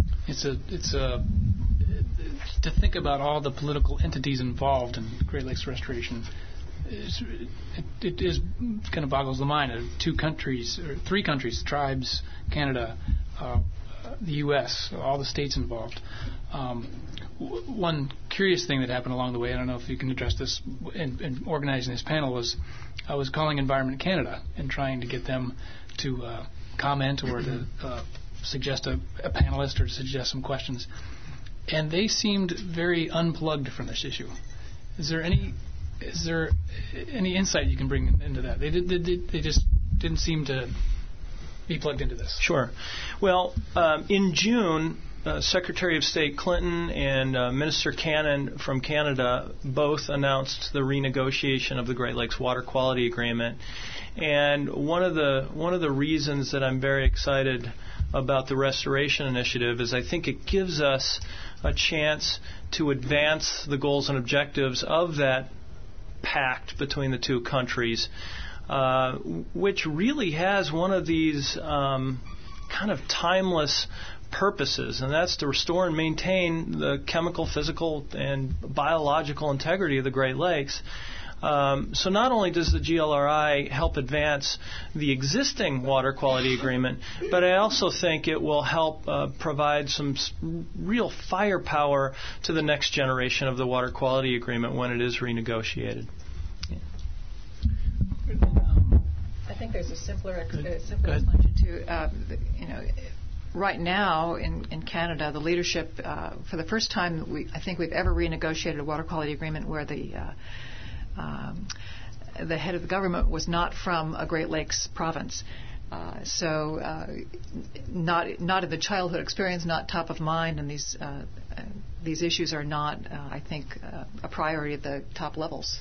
Speaker 2: To think about all the political entities involved in Great Lakes restoration, it is kind of boggles the mind. 2 countries, or 3 countries, tribes, Canada, the U.S., all the states involved. One curious thing that happened along the way, I don't know if you can address this in organizing this panel, was I was calling Environment Canada and trying to get them to comment or to suggest a panelist or to suggest some questions. And they seemed very unplugged from this issue. Is there any insight you can bring into that? They just didn't seem to be plugged into this. Sure. Well, in June, Secretary of State Clinton and Minister Cannon from Canada both announced the renegotiation of the Great Lakes Water Quality Agreement. And one of the reasons that I'm very excited about the Restoration Initiative is I think it gives us a chance to advance the goals and objectives of that pact between the 2 countries, which really has one of these kind of timeless purposes, and that's to restore and maintain the chemical, physical, and biological integrity of the Great Lakes. So not only does the GLRI help advance the existing water quality agreement, but I also think it will help provide some real firepower to the next generation of the water quality agreement when it is renegotiated. Yeah.
Speaker 3: I think there's a simpler explanation too. Right now in Canada, the leadership, for the first time I think we've ever renegotiated a water quality agreement where the head of the government was not from a Great Lakes province. Not in the childhood experience, not top of mind, and these issues are not, I think, a priority at the top levels.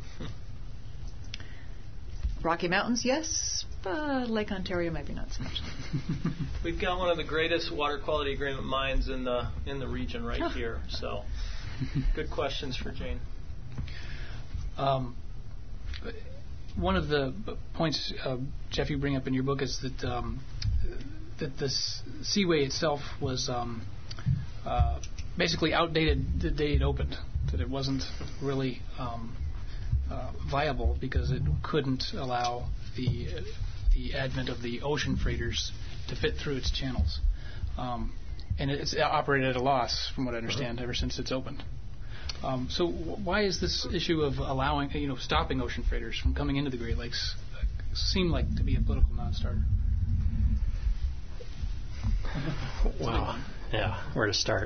Speaker 3: Rocky Mountains, yes. Lake Ontario, maybe not so much.
Speaker 2: We've got one of the greatest water quality agreement mines in the region right here. So, good questions for Jane.
Speaker 1: One of the points, Jeff, you bring up in your book is that that the Seaway itself was basically outdated the day it opened. That it wasn't really viable because it couldn't allow the advent of the ocean freighters to fit through its channels, and it's operated at a loss, from what I understand, ever since it's opened. So why is this issue of allowing, stopping ocean freighters from coming into the Great Lakes seem like to be a political non-starter?
Speaker 4: Wow. Yeah, where to start?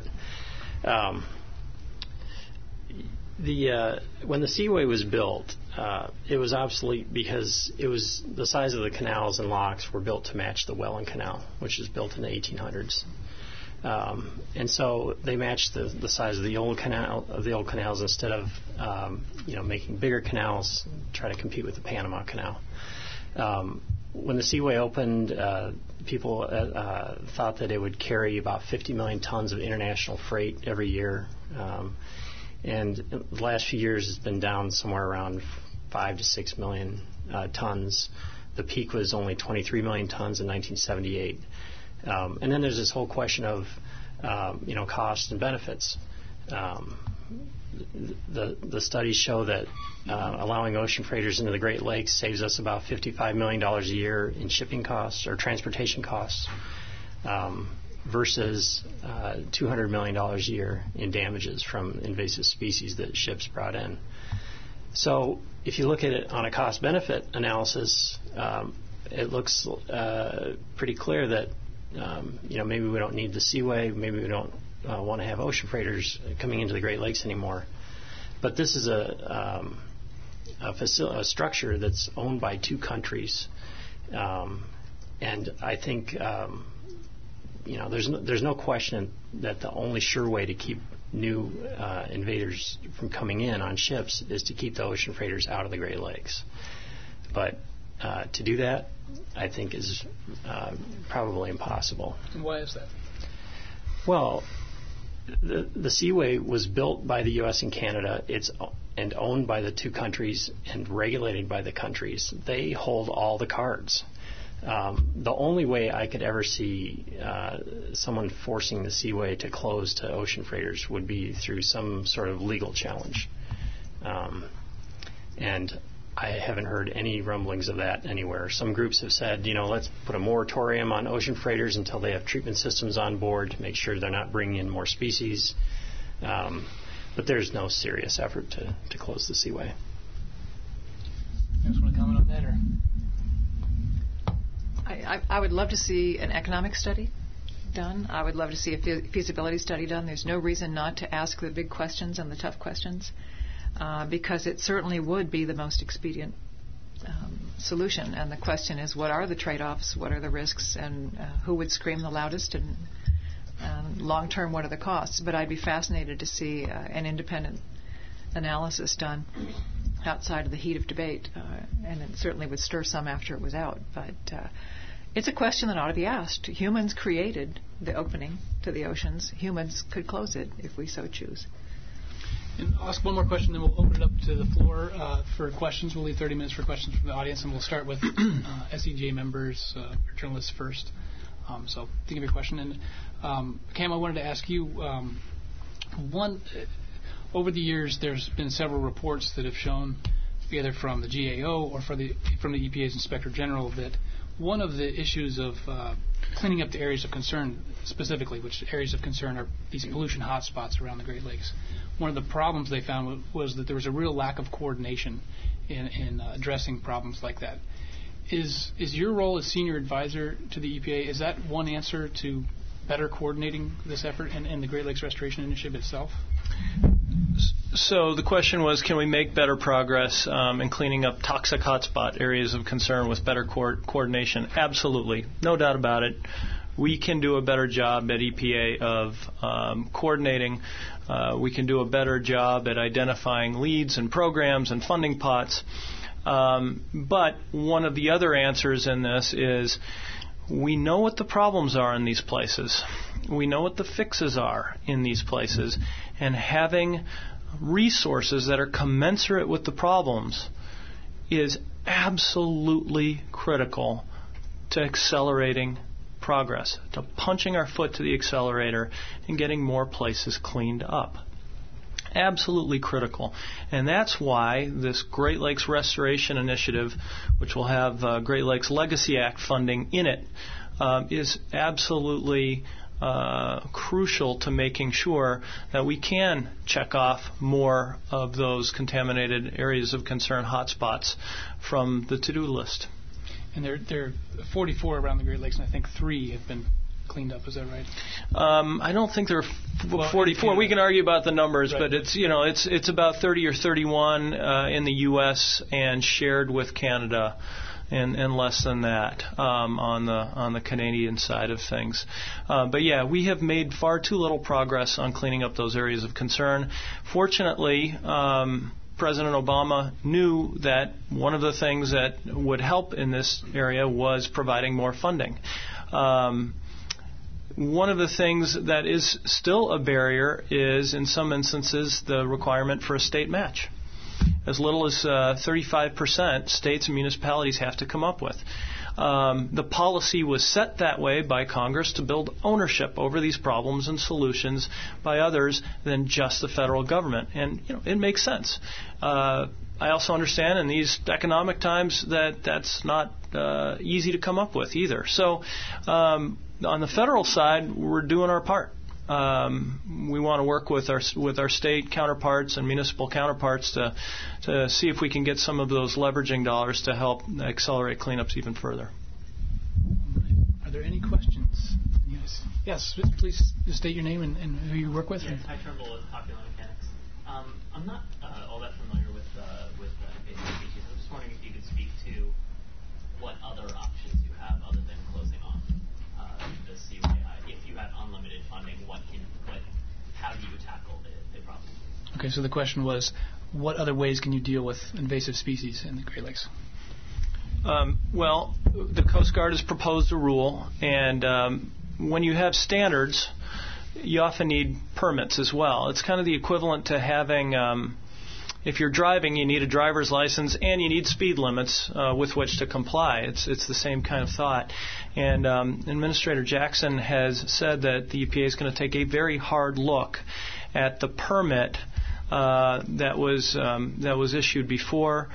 Speaker 4: When the Seaway was built, it was obsolete because it was the size of the canals and locks were built to match the Welland Canal, which was built in the 1800s. And so they matched the size of the old canals instead of making bigger canals, try to compete with the Panama Canal. When the Seaway opened, people thought that it would carry about 50 million tons of international freight every year. And the last few years it's been down somewhere around 5 to 6 million tons. The peak was only 23 million tons in 1978. And then there's this whole question of, cost and benefits. The studies show that allowing ocean freighters into the Great Lakes saves us about $55 million a year in shipping costs or transportation costs versus $200 million a year in damages from invasive species that ships brought in. So if you look at it on a cost-benefit analysis, it looks pretty clear that maybe we don't need the Seaway, maybe we don't want to have ocean freighters coming into the Great Lakes anymore. But this is a structure that's owned by two countries, and I think there's no question that the only sure way to keep new invaders from coming in on ships is to keep the ocean freighters out of the Great Lakes. But to do that, I think, is probably impossible.
Speaker 1: And why is that?
Speaker 4: Well, the Seaway was built by the U.S. and Canada. And owned by the two countries and regulated by the countries. They hold all the cards. The only way I could ever see someone forcing the Seaway to close to ocean freighters would be through some sort of legal challenge. And I haven't heard any rumblings of that anywhere. Some groups have said, let's put a moratorium on ocean freighters until they have treatment systems on board to make sure they're not bringing in more species. But there's no serious effort to close the Seaway.
Speaker 1: You guys want to comment on that? Or?
Speaker 3: I would love to see an economic study done. I would love to see a feasibility study done. There's no reason not to ask the big questions and the tough questions. Because it certainly would be the most expedient solution. And the question is, what are the trade-offs, what are the risks, and who would scream the loudest, and long-term, what are the costs? But I'd be fascinated to see an independent analysis done outside of the heat of debate, and it certainly would stir some after it was out. But it's a question that ought to be asked. Humans created the opening to the oceans. Humans could close it if we so choose.
Speaker 1: And I'll ask one more question, then we'll open it up to the floor for questions. We'll leave 30 minutes for questions from the audience, and we'll start with SEJ members, journalists first. So think of your question. And Cam, I wanted to ask you, over the years, there's been several reports that have shown, either from the GAO or from the EPA's Inspector General, that one of the issues of cleaning up the areas of concern, specifically, which areas of concern are these pollution hotspots around the Great Lakes. One of the problems they found was that there was a real lack of coordination in addressing problems like that. Is your role as senior advisor to the EPA, is that one answer to better coordinating this effort and the Great Lakes Restoration Initiative itself?
Speaker 2: So the question was, can we make better progress in cleaning up toxic hotspot areas of concern with better coordination? Absolutely. No doubt about it. We can do a better job at EPA of coordinating. We can do a better job at identifying leads and programs and funding pots. But one of the other answers in this is we know what the problems are in these places. We know what the fixes are in these places. And having resources that are commensurate with the problems is absolutely critical to accelerating progress, to punching our foot to the accelerator and getting more places cleaned up. Absolutely critical. And that's why this Great Lakes Restoration Initiative, which will have Great Lakes Legacy Act funding in it, is absolutely crucial to making sure that we can check off more of those contaminated areas of concern hotspots from the to-do list.
Speaker 1: And there are 44 around the Great Lakes, and I think 3 have been cleaned up. Is that right?
Speaker 2: I don't think there are 44. We can argue about the numbers, right. But it's about 30 or 31 in the U.S. and shared with Canada. And less than that on the Canadian side of things. But yeah, we have made far too little progress on cleaning up those areas of concern. Fortunately, President Obama knew that one of the things that would help in this area was providing more funding. One of the things that is still a barrier is, in some instances, the requirement for a state match. As little as 35% states and municipalities have to come up with. The policy was set that way by Congress to build ownership over these problems and solutions by others than just the federal government. And it makes sense. I also understand in these economic times that that's not easy to come up with either. So on the federal side, we're doing our part. We want to work with our state counterparts and municipal counterparts to see if we can get some of those leveraging dollars to help accelerate cleanups even further.
Speaker 1: Are there any questions? Yes, please state your name and who you work with.
Speaker 5: Yes, Ty Turnbull with Popular Mechanics. I'm not all that familiar with invasive species. I'm just wondering if you could speak to what other options you have other than closing off the seaway. If you have unlimited funding, how do you tackle the problem?
Speaker 1: Okay, so the question was, what other ways can you deal with invasive species in the Great Lakes?
Speaker 2: Well, the Coast Guard has proposed a rule, and when you have standards, you often need permits as well. It's kind of the equivalent to having, if you're driving, you need a driver's license and you need speed limits with which to comply. It's the same kind of thought. And Administrator Jackson has said that the EPA is going to take a very hard look at the permit that was issued before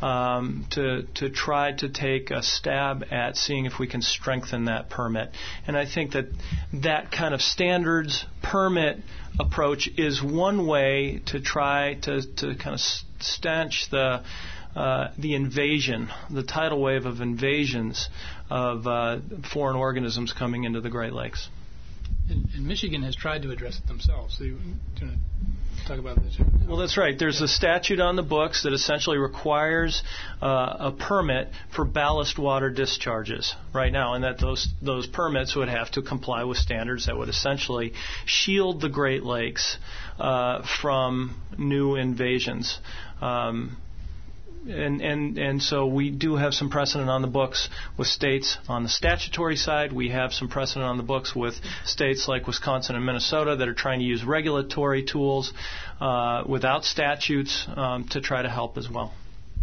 Speaker 2: to try to take a stab at seeing if we can strengthen that permit. And I think that kind of standards permit approach is one way to try to kind of stanch the invasion, the tidal wave of invasions of foreign organisms coming into the Great Lakes.
Speaker 1: And Michigan has tried to address it themselves. So do you want to talk about this?
Speaker 2: Well, that's right. There's a statute on the books that essentially requires a permit for ballast water discharges right now, and that those permits would have to comply with standards that would essentially shield the Great Lakes from new invasions. And so we do have some precedent on the books with states on the statutory side. We have some precedent on the books with states like Wisconsin and Minnesota that are trying to use regulatory tools without statutes to try to help as well.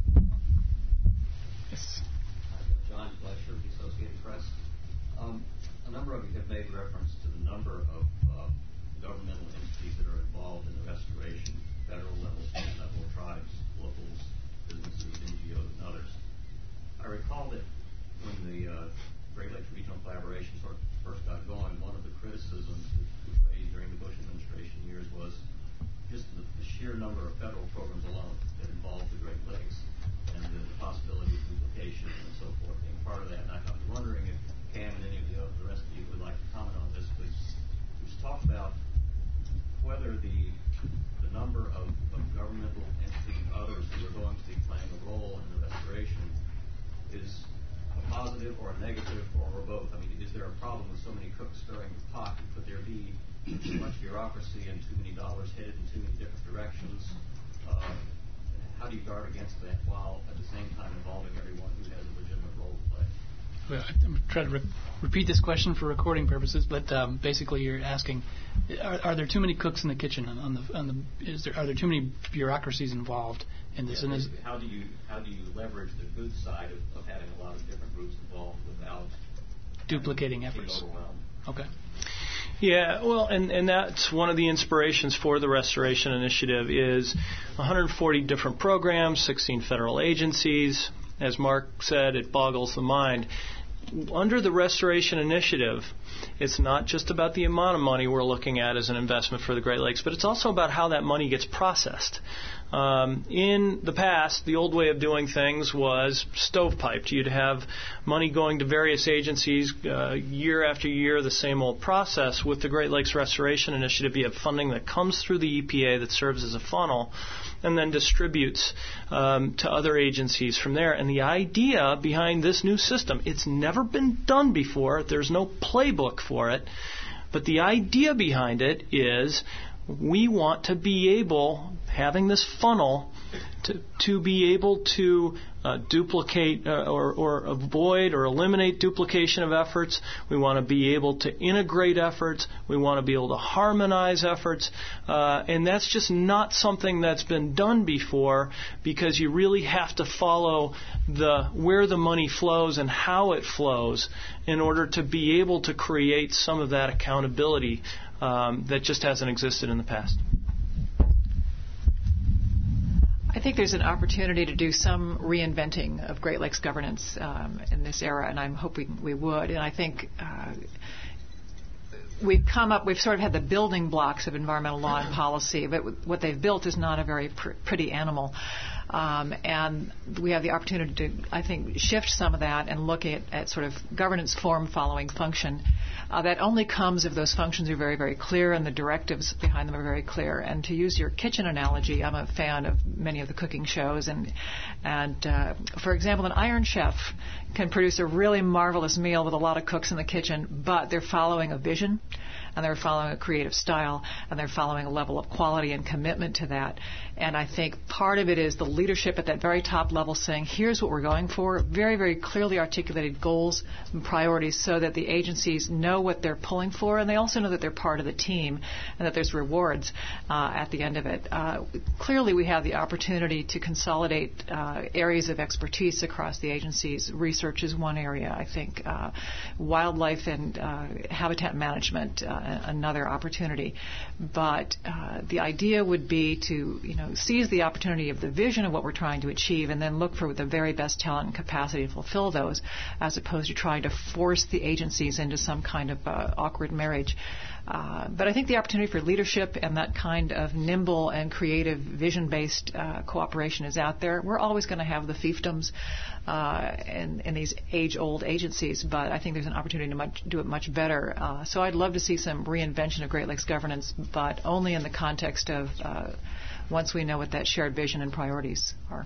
Speaker 1: Yes.
Speaker 6: John Fletcher, the Associated Press. A number of you have made reference to the number of governmental entities that are involved in the restoration, federal level, state level, tribes, locals, businesses, NGOs, and others. I recall that when the Great Lakes Regional Collaboration sort of first got going, one of the criticisms that was raised during the Bush administration years was just the sheer number of federal programs alone that involved the Great Lakes and the possibility of duplication and so forth being part of that. And I was wondering if Cam and any of the rest of you would like to comment on this, please. Just talk about whether the number of is a positive or a negative or both? I mean, is there a problem with so many cooks stirring the pot? Could there be too much bureaucracy and too many dollars headed in too many different directions? How do you guard against that while at the same time involving everyone who has a legitimate role to play?
Speaker 1: Well, I'm trying to repeat this question for recording purposes, but basically you're asking, are there too many cooks in the kitchen? Are there too many bureaucracies involved in this?
Speaker 6: Yeah, how do you leverage the good side of having a lot of different groups involved without
Speaker 1: duplicating efforts?
Speaker 6: Being overwhelmed?
Speaker 1: Okay.
Speaker 2: Yeah, well, and that's one of the inspirations for the Restoration Initiative is 140 different programs, 16 federal agencies. As Mark said, it boggles the mind. Under the Restoration Initiative, it's not just about the amount of money we're looking at as an investment for the Great Lakes, but it's also about how that money gets processed. In the past, the old way of doing things was stovepiped. You'd have money going to various agencies year after year, the same old process. With the Great Lakes Restoration Initiative, you have funding that comes through the EPA that serves as a funnel and then distributes to other agencies from there. And the idea behind this new system, it's never been done before. There's no playbook for it. But the idea behind it is we want to be able, having this funnel, to be able to duplicate or avoid or eliminate duplication of efforts. We want to be able to integrate efforts. We want to be able to harmonize efforts. And that's just not something that's been done before, because you really have to follow where the money flows and how it flows in order to be able to create some of that accountability that just hasn't existed in the past.
Speaker 3: I think there's an opportunity to do some reinventing of Great Lakes governance in this era, and I'm hoping we would. And I think we've sort of had the building blocks of environmental law and policy, but what they've built is not a very pretty animal. And we have the opportunity to, I think, shift some of that and look at sort of governance form following function. That only comes if those functions are very, very clear and the directives behind them are very clear. And to use your kitchen analogy, I'm a fan of many of the cooking shows. And for example, an Iron Chef can produce a really marvelous meal with a lot of cooks in the kitchen, but they're following a vision, and they're following a creative style, and they're following a level of quality and commitment to that. And I think part of it is the leadership at that very top level saying, here's what we're going for, very, very clearly articulated goals and priorities so that the agencies know what they're pulling for, and they also know that they're part of the team and that there's rewards at the end of it. Clearly, we have the opportunity to consolidate areas of expertise across the agencies. Research is one area, I think. Wildlife and habitat management, another opportunity. But the idea would be to, seize the opportunity of the vision of what we're trying to achieve and then look for the very best talent and capacity to fulfill those, as opposed to trying to force the agencies into some kind of awkward marriage. But I think the opportunity for leadership and that kind of nimble and creative vision-based cooperation is out there. We're always going to have the fiefdoms in these age-old agencies, but I think there's an opportunity to do it much better. So I'd love to see some reinvention of Great Lakes governance, but only in the context of once we know what that shared vision and priorities are.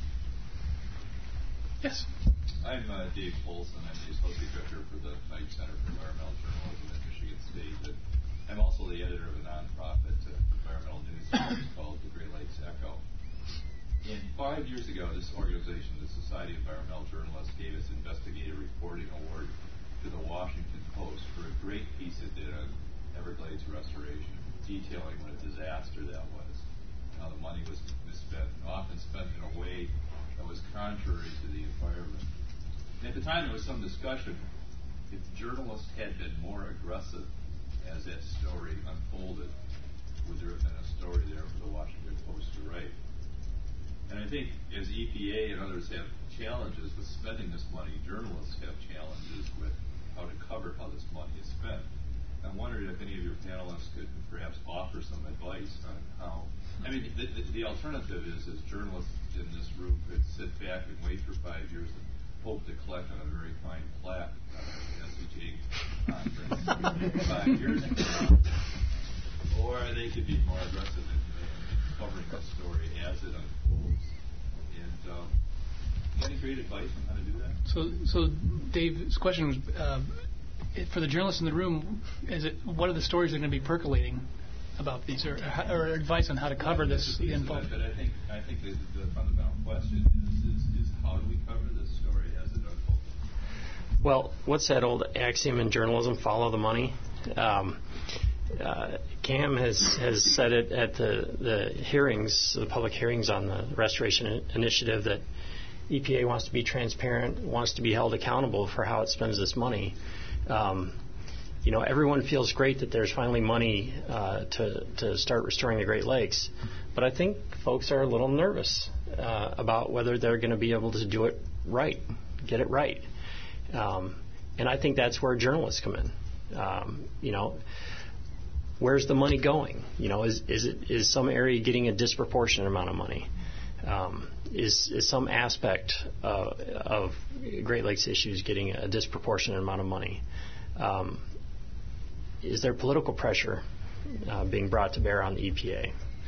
Speaker 1: Yes.
Speaker 7: I'm Dave Polson. I'm the Associate Director for the Knight Center for Environmental Journalism at Michigan State. And I'm also the editor of a nonprofit environmental news service called the Great Lakes Echo. And 5 years ago, this organization, the Society of Environmental Journalists, gave its Investigative Reporting Award to the Washington Post for a great piece it did on Everglades restoration, detailing what a disaster that was, how the money was misspent, often spent in a way that was contrary to the environment. And at the time, there was some discussion if journalists had been more aggressive as that story unfolded, would there have been a story there for the Washington Post to write? And I think as EPA and others have challenges with spending this money, journalists have challenges with how to cover how this money is spent. I wondered if any of your panelists could perhaps offer some advice on how. I mean, the alternative is journalists in this room could sit back and wait for 5 years and hope to collect on a very fine plaque at the SCG conference 5 years from now. Or they could be more aggressive in covering the story as it unfolds. And Any great advice on how to do that?
Speaker 1: So Dave's question was, for the journalists in the room, what are the stories that are going to be percolating about these, or advice on how to cover this info?
Speaker 7: But I think the fundamental question is how do we cover this story as it unfolds?
Speaker 4: Well, what's that old axiom in journalism? Follow the money. Cam has said it at the hearings, the public hearings on the restoration initiative, that EPA wants to be transparent, wants to be held accountable for how it spends this money. Everyone feels great that there's finally money to start restoring the Great Lakes, but I think folks are a little nervous about whether they're going to be able to do it right, get it right. And I think that's where journalists come in. Where's the money going? Is some area getting a disproportionate amount of money? Is some aspect of Great Lakes issues getting a disproportionate amount of money? Is there political pressure being brought to bear on the EPA?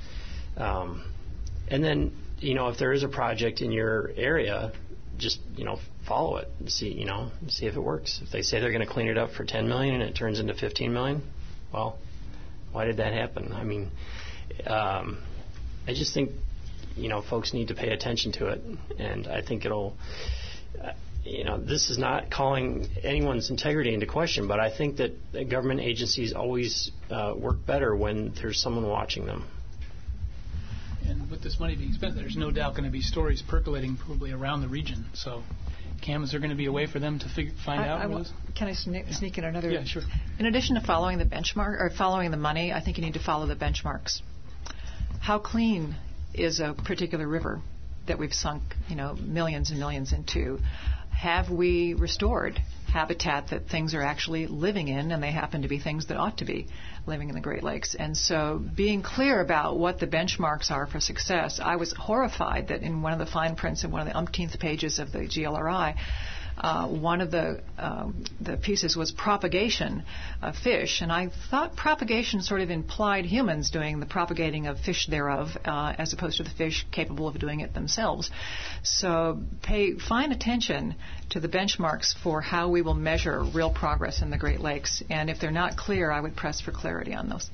Speaker 4: And then, if there is a project in your area, just follow it and see if it works. If they say they're going to clean it up for $10 million and it turns into $15 million, well, why did that happen? I mean, I just think folks need to pay attention to it, and I think it'll. This is not calling anyone's integrity into question, but I think that government agencies always work better when there's someone watching them.
Speaker 1: And with this money being spent, there's no doubt going to be stories percolating probably around the region. So, Cam, is there going to be a way for them to find out?
Speaker 3: Can I sneak in another?
Speaker 1: Yeah, sure.
Speaker 3: In addition to following the benchmark or following the money, I think you need to follow the benchmarks. How clean is a particular river that we've sunk, millions and millions into? Have we restored habitat that things are actually living in, and they happen to be things that ought to be living in the Great Lakes? And so being clear about what the benchmarks are for success, I was horrified that in one of the fine prints in one of the umpteenth pages of the GLRI, one of the pieces was propagation of fish, and I thought propagation sort of implied humans doing the propagating of fish thereof, as opposed to the fish capable of doing it themselves. So pay fine attention to the benchmarks for how we will measure real progress in the Great Lakes, and if they're not clear, I would press for clarity on those.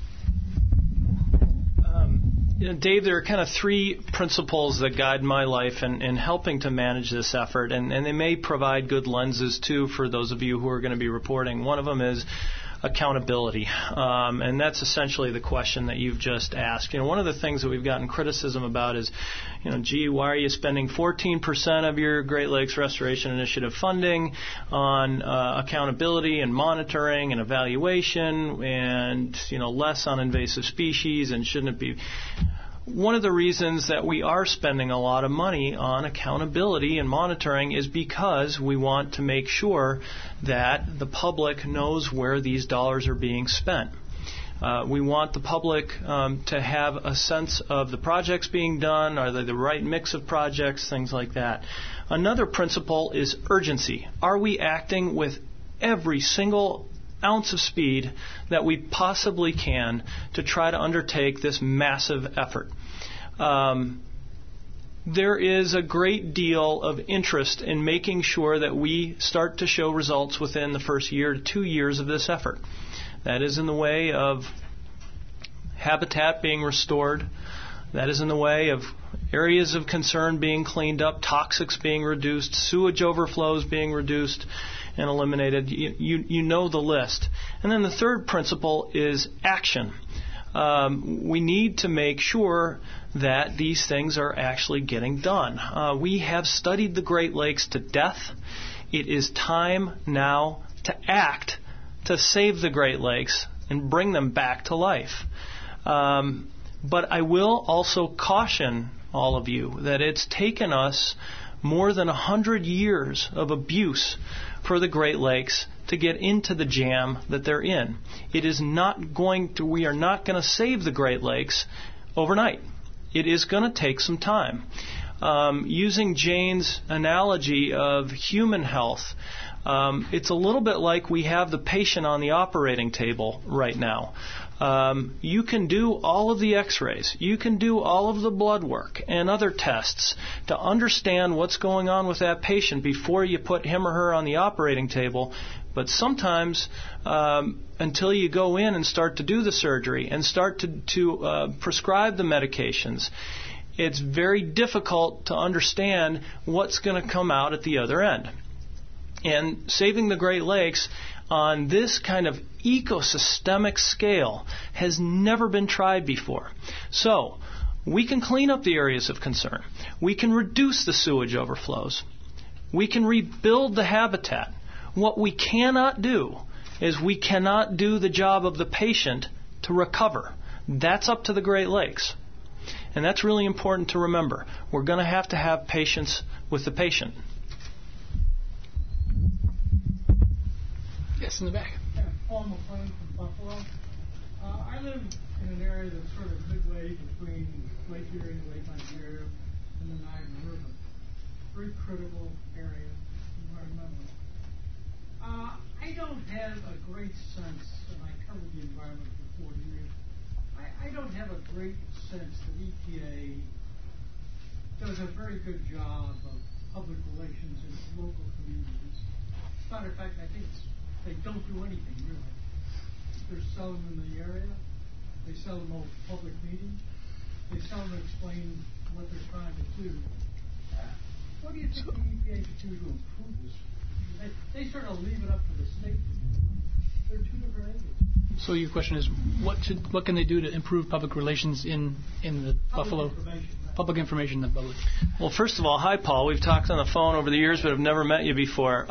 Speaker 2: Dave, there are kind of three principles that guide my life in helping to manage this effort, and they may provide good lenses, too, for those of you who are going to be reporting. One of them is accountability, and that's essentially the question that you've just asked. One of the things that we've gotten criticism about is, gee, why are you spending 14% of your Great Lakes Restoration Initiative funding on accountability and monitoring and evaluation, and less on invasive species, and shouldn't it be? One of the reasons that we are spending a lot of money on accountability and monitoring is because we want to make sure that the public knows where these dollars are being spent. We want the public to have a sense of the projects being done, are they the right mix of projects, things like that. Another principle is urgency. Are we acting with every single ounce of speed that we possibly can to try to undertake this massive effort? There is a great deal of interest in making sure that we start to show results within the first year to 2 years of this effort. That is in the way of habitat being restored. That is in the way of areas of concern being cleaned up, toxics being reduced, sewage overflows being reduced and eliminated. You know the list. And then the third principle is action. We need to make sure that these things are actually getting done. We have studied the Great Lakes to death. It is time now to act to save the Great Lakes and bring them back to life. But I will also caution all of you that it's taken us more than 100 years of abuse for the Great Lakes to get into the jam that they're in. We are not going to save the Great Lakes overnight. It is going to take some time. using Jane's analogy of human health, it's a little bit like we have the patient on the operating table right now. You can do all of the x-rays, you can do all of the blood work and other tests to understand what's going on with that patient before you put him or her on the operating table. But sometimes, until you go in and start to do the surgery and start to prescribe the medications, it's very difficult to understand what's going to come out at the other end. And Saving the Great Lakes on this kind of ecosystemic scale has never been tried before. So, we can clean up the areas of concern. We can reduce the sewage overflows. We can rebuild the habitat. What we cannot do is we cannot do the job of the patient to recover. That's up to the Great Lakes. And that's really important to remember. We're going to have patience with the patient.
Speaker 1: Yes, in the back.
Speaker 8: Yeah, Paul McLean from Buffalo. I live in an area that's sort of midway between Lake Erie and Lake Ontario and the Niagara River. Very critical area environmentally. I don't have a great sense, and I covered the environment for 40 years, I don't have a great sense that EPA does a very good job of public relations in local communities. As a matter of fact, I think they don't do anything, really. They're seldom in the area. They seldom hold public meetings. They seldom explain what they're trying to do. What do you think the EPA should do to improve this? They sort of leave it up to the state. They're two different agencies.
Speaker 1: So your question is, what can they do to improve public relations in the Buffalo? Public information in the public.
Speaker 2: Well, first of all, hi, Paul. We've talked on the phone over the years, but I've never met you before.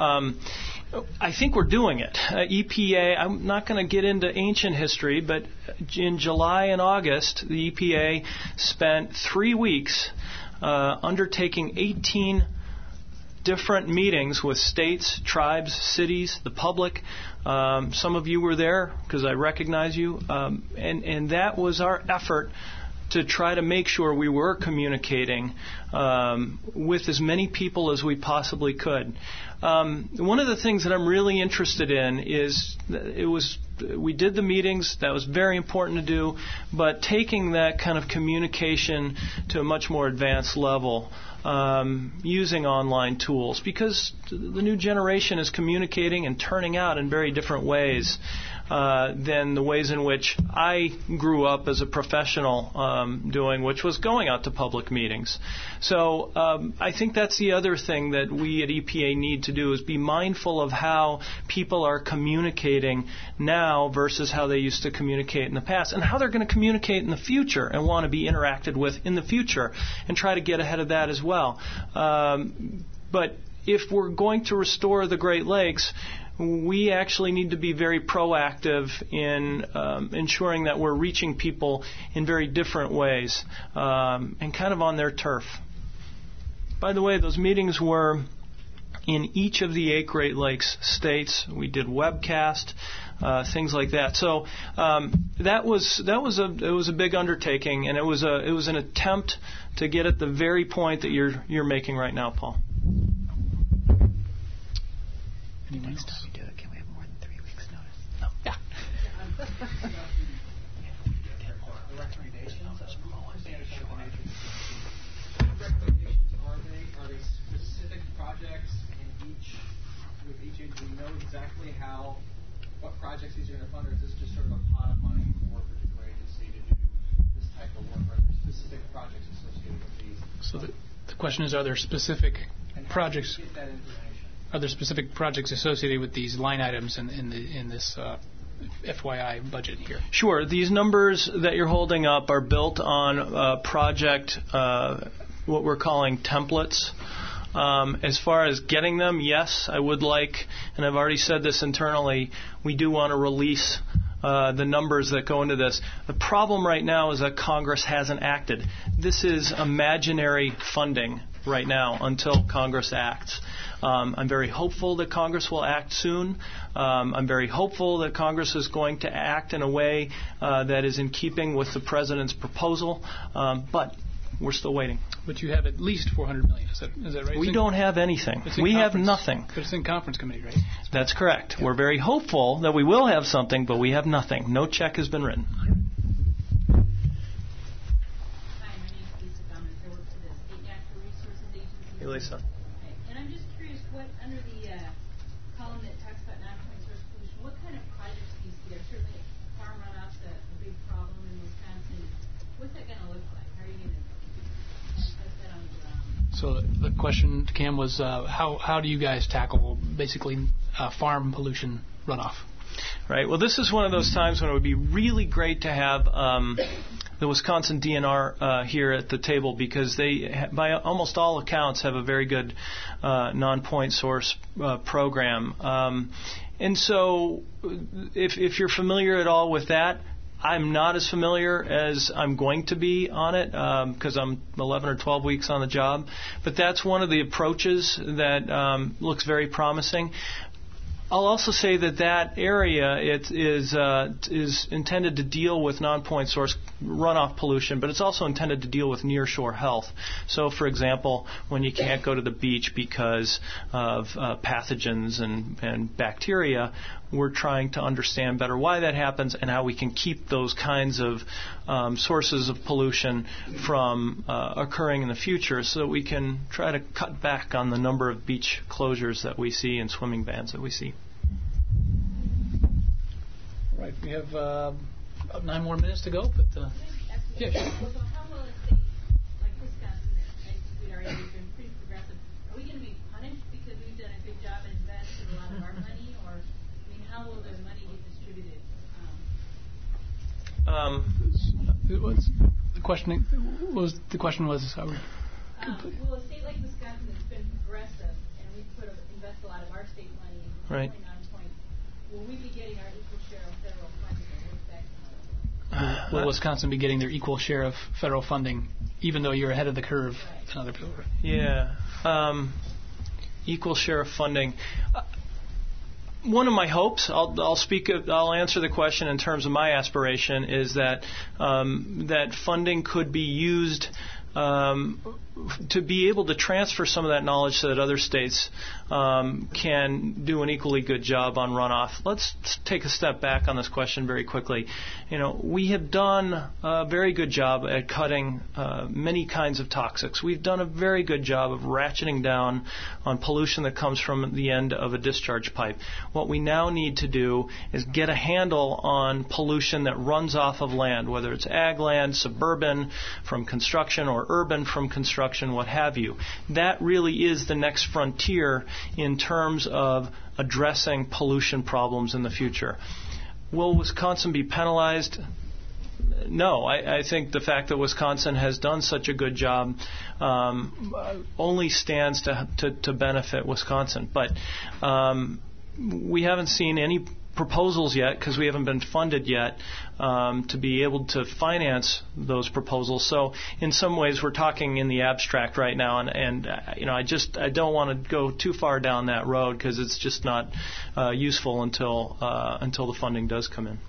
Speaker 2: I think we're doing it. EPA, I'm not going to get into ancient history, but in July and August, the EPA spent 3 weeks undertaking 18 different meetings with states, tribes, cities, the public. Some of you were there because I recognize you. And that was our effort to try to make sure we were communicating with as many people as we possibly could. One of the things that I'm really interested in is we did the meetings, that was very important to do, but taking that kind of communication to a much more advanced level, using online tools, because the new generation is communicating and turning out in very different ways than the ways in which I grew up as a professional doing, which was going out to public meetings. So I think that's the other thing that we at EPA need to do, is be mindful of how people are communicating now versus how they used to communicate in the past, and how they're going to communicate in the future and want to be interacted with in the future, and try to get ahead of that as well. But if we're going to restore the Great Lakes, we actually need to be very proactive in ensuring that we're reaching people in very different ways and kind of on their turf. By the way, those meetings were in each of the 8 Great Lakes states. We did webcast, things like that. So it was a big undertaking, and it was an attempt to get at the very point that you're making right now, Paul.
Speaker 3: Next time we do it, can we have more than 3 weeks' notice? No. Yeah.
Speaker 9: Are they specific projects with each agency? Do you know exactly what projects these are going to fund, or is this just sort of a pot of money for a particular agency to do this type of work? Are there specific projects associated with these?
Speaker 1: So the question is, are there specific projects?
Speaker 9: Get that information.
Speaker 1: Are there specific projects associated with these line items in this FYI budget here?
Speaker 2: Sure. These numbers that you're holding up are built on project, what we're calling templates. As far as getting them, yes, I would like, and I've already said this internally, we do want to release the numbers that go into this. The problem right now is that Congress hasn't acted. This is imaginary funding right now until Congress acts. I'm very hopeful that Congress will act soon. I'm very hopeful that Congress is going to act in a way that is in keeping with the President's proposal. But we're still waiting.
Speaker 1: But you have at least $400 million. Is that right?
Speaker 2: We don't have anything. We have nothing.
Speaker 1: But it's in conference committee, right?
Speaker 2: That's correct. Yeah. We're very hopeful that we will have something, but we have nothing. No check has been written.
Speaker 10: Hi, my name is Lisa Gomez. I work for the State Natural Resources Agency.
Speaker 2: Hey, Lisa.
Speaker 10: Hi. And I'm just curious, what under the column that talks about non-point source pollution, what kind of projects do you see there? Certainly, farm runoff's a big problem in Wisconsin. What's that going to look like? How are you going to manifest that on the ground?
Speaker 1: So the question to Cam was, how do you guys tackle basically farm pollution runoff?
Speaker 2: Right. Well, this is one of those times when it would be really great to have the Wisconsin DNR here at the table, because they, by almost all accounts, have a very good non-point source program. And so if you're familiar at all with that, I'm not as familiar as I'm going to be on it because I'm 11 or 12 weeks on the job. But that's one of the approaches that looks very promising. I'll also say that area is intended to deal with non-point source runoff pollution, but it's also intended to deal with nearshore health. So, for example, when you can't go to the beach because of pathogens and bacteria, we're trying to understand better why that happens and how we can keep those kinds of sources of pollution from occurring in the future, so that we can try to cut back on the number of beach closures that we see and swimming bans that we see.
Speaker 1: Right. We have about 9 more minutes to go, but yeah, sure.
Speaker 10: So how will a state like Wisconsin, that we'd already been pretty progressive, are we going to be punished because we've done a good job and invested a lot of our money, or how will the money get distributed?
Speaker 1: The question was how
Speaker 10: will a state like Wisconsin that's been progressive and we invest a lot of our state money in
Speaker 2: right.
Speaker 10: non-point, will we be getting our equal share of federal funding?
Speaker 1: Will Wisconsin be getting their equal share of federal funding, even though you're ahead of the curve in other people?
Speaker 2: Yeah. Equal share of funding. One of my hopes, I'll answer the question in terms of my aspiration, is that that funding could be used to be able to transfer some of that knowledge so that other states can do an equally good job on runoff. Let's take a step back on this question very quickly. We have done a very good job at cutting many kinds of toxics. We've done a very good job of ratcheting down on pollution that comes from the end of a discharge pipe. What we now need to do is get a handle on pollution that runs off of land, whether it's ag land, suburban from construction, or urban from construction, what have you. That really is the next frontier in terms of addressing pollution problems in the future. Will Wisconsin be penalized? No. I think the fact that Wisconsin has done such a good job only stands to benefit Wisconsin. But we haven't seen any proposals yet, because we haven't been funded yet to be able to finance those proposals. So in some ways we're talking in the abstract right now, and I don't want to go too far down that road, because it's just not useful until the funding does come in.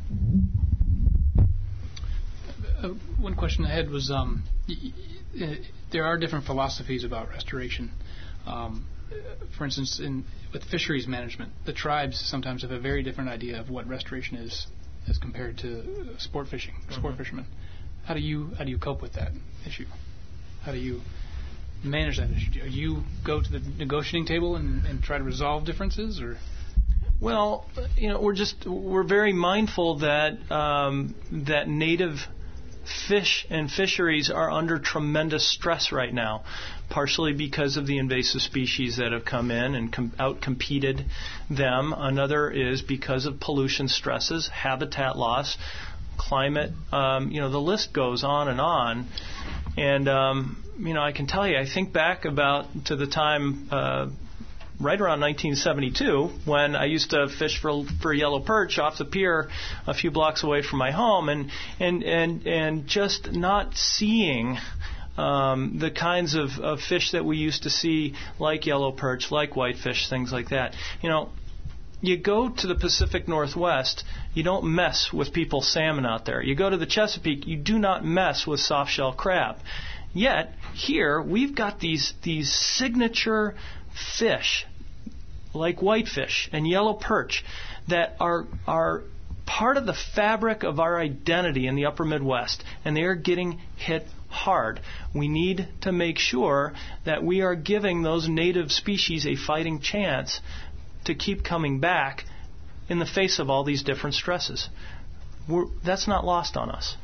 Speaker 1: One question I had was there are different philosophies about restoration. For instance, with fisheries management, the tribes sometimes have a very different idea of what restoration is as compared to sport fishing, sport fishermen. How do you cope with that issue? How do you manage that issue? Do you go to the negotiating table and try to resolve differences, or?
Speaker 2: Well, we're very mindful that native fish and fisheries are under tremendous stress right now, partially because of the invasive species that have come in and outcompeted them. Another is because of pollution stresses, habitat loss, climate. The list goes on and on. And I can tell you, I think back to the time right around 1972, when I used to fish for yellow perch off the pier a few blocks away from my home, and just not seeing the kinds of fish that we used to see, like yellow perch, like whitefish, things like that. you go to the Pacific Northwest, you don't mess with people's salmon out there. You go to the Chesapeake, you do not mess with soft-shell crab. Yet, here, we've got these signature fish, like whitefish and yellow perch, that are part of the fabric of our identity in the upper Midwest, and they are getting hit hard. We need to make sure that we are giving those native species a fighting chance to keep coming back in the face of all these different stresses. That's not lost on us.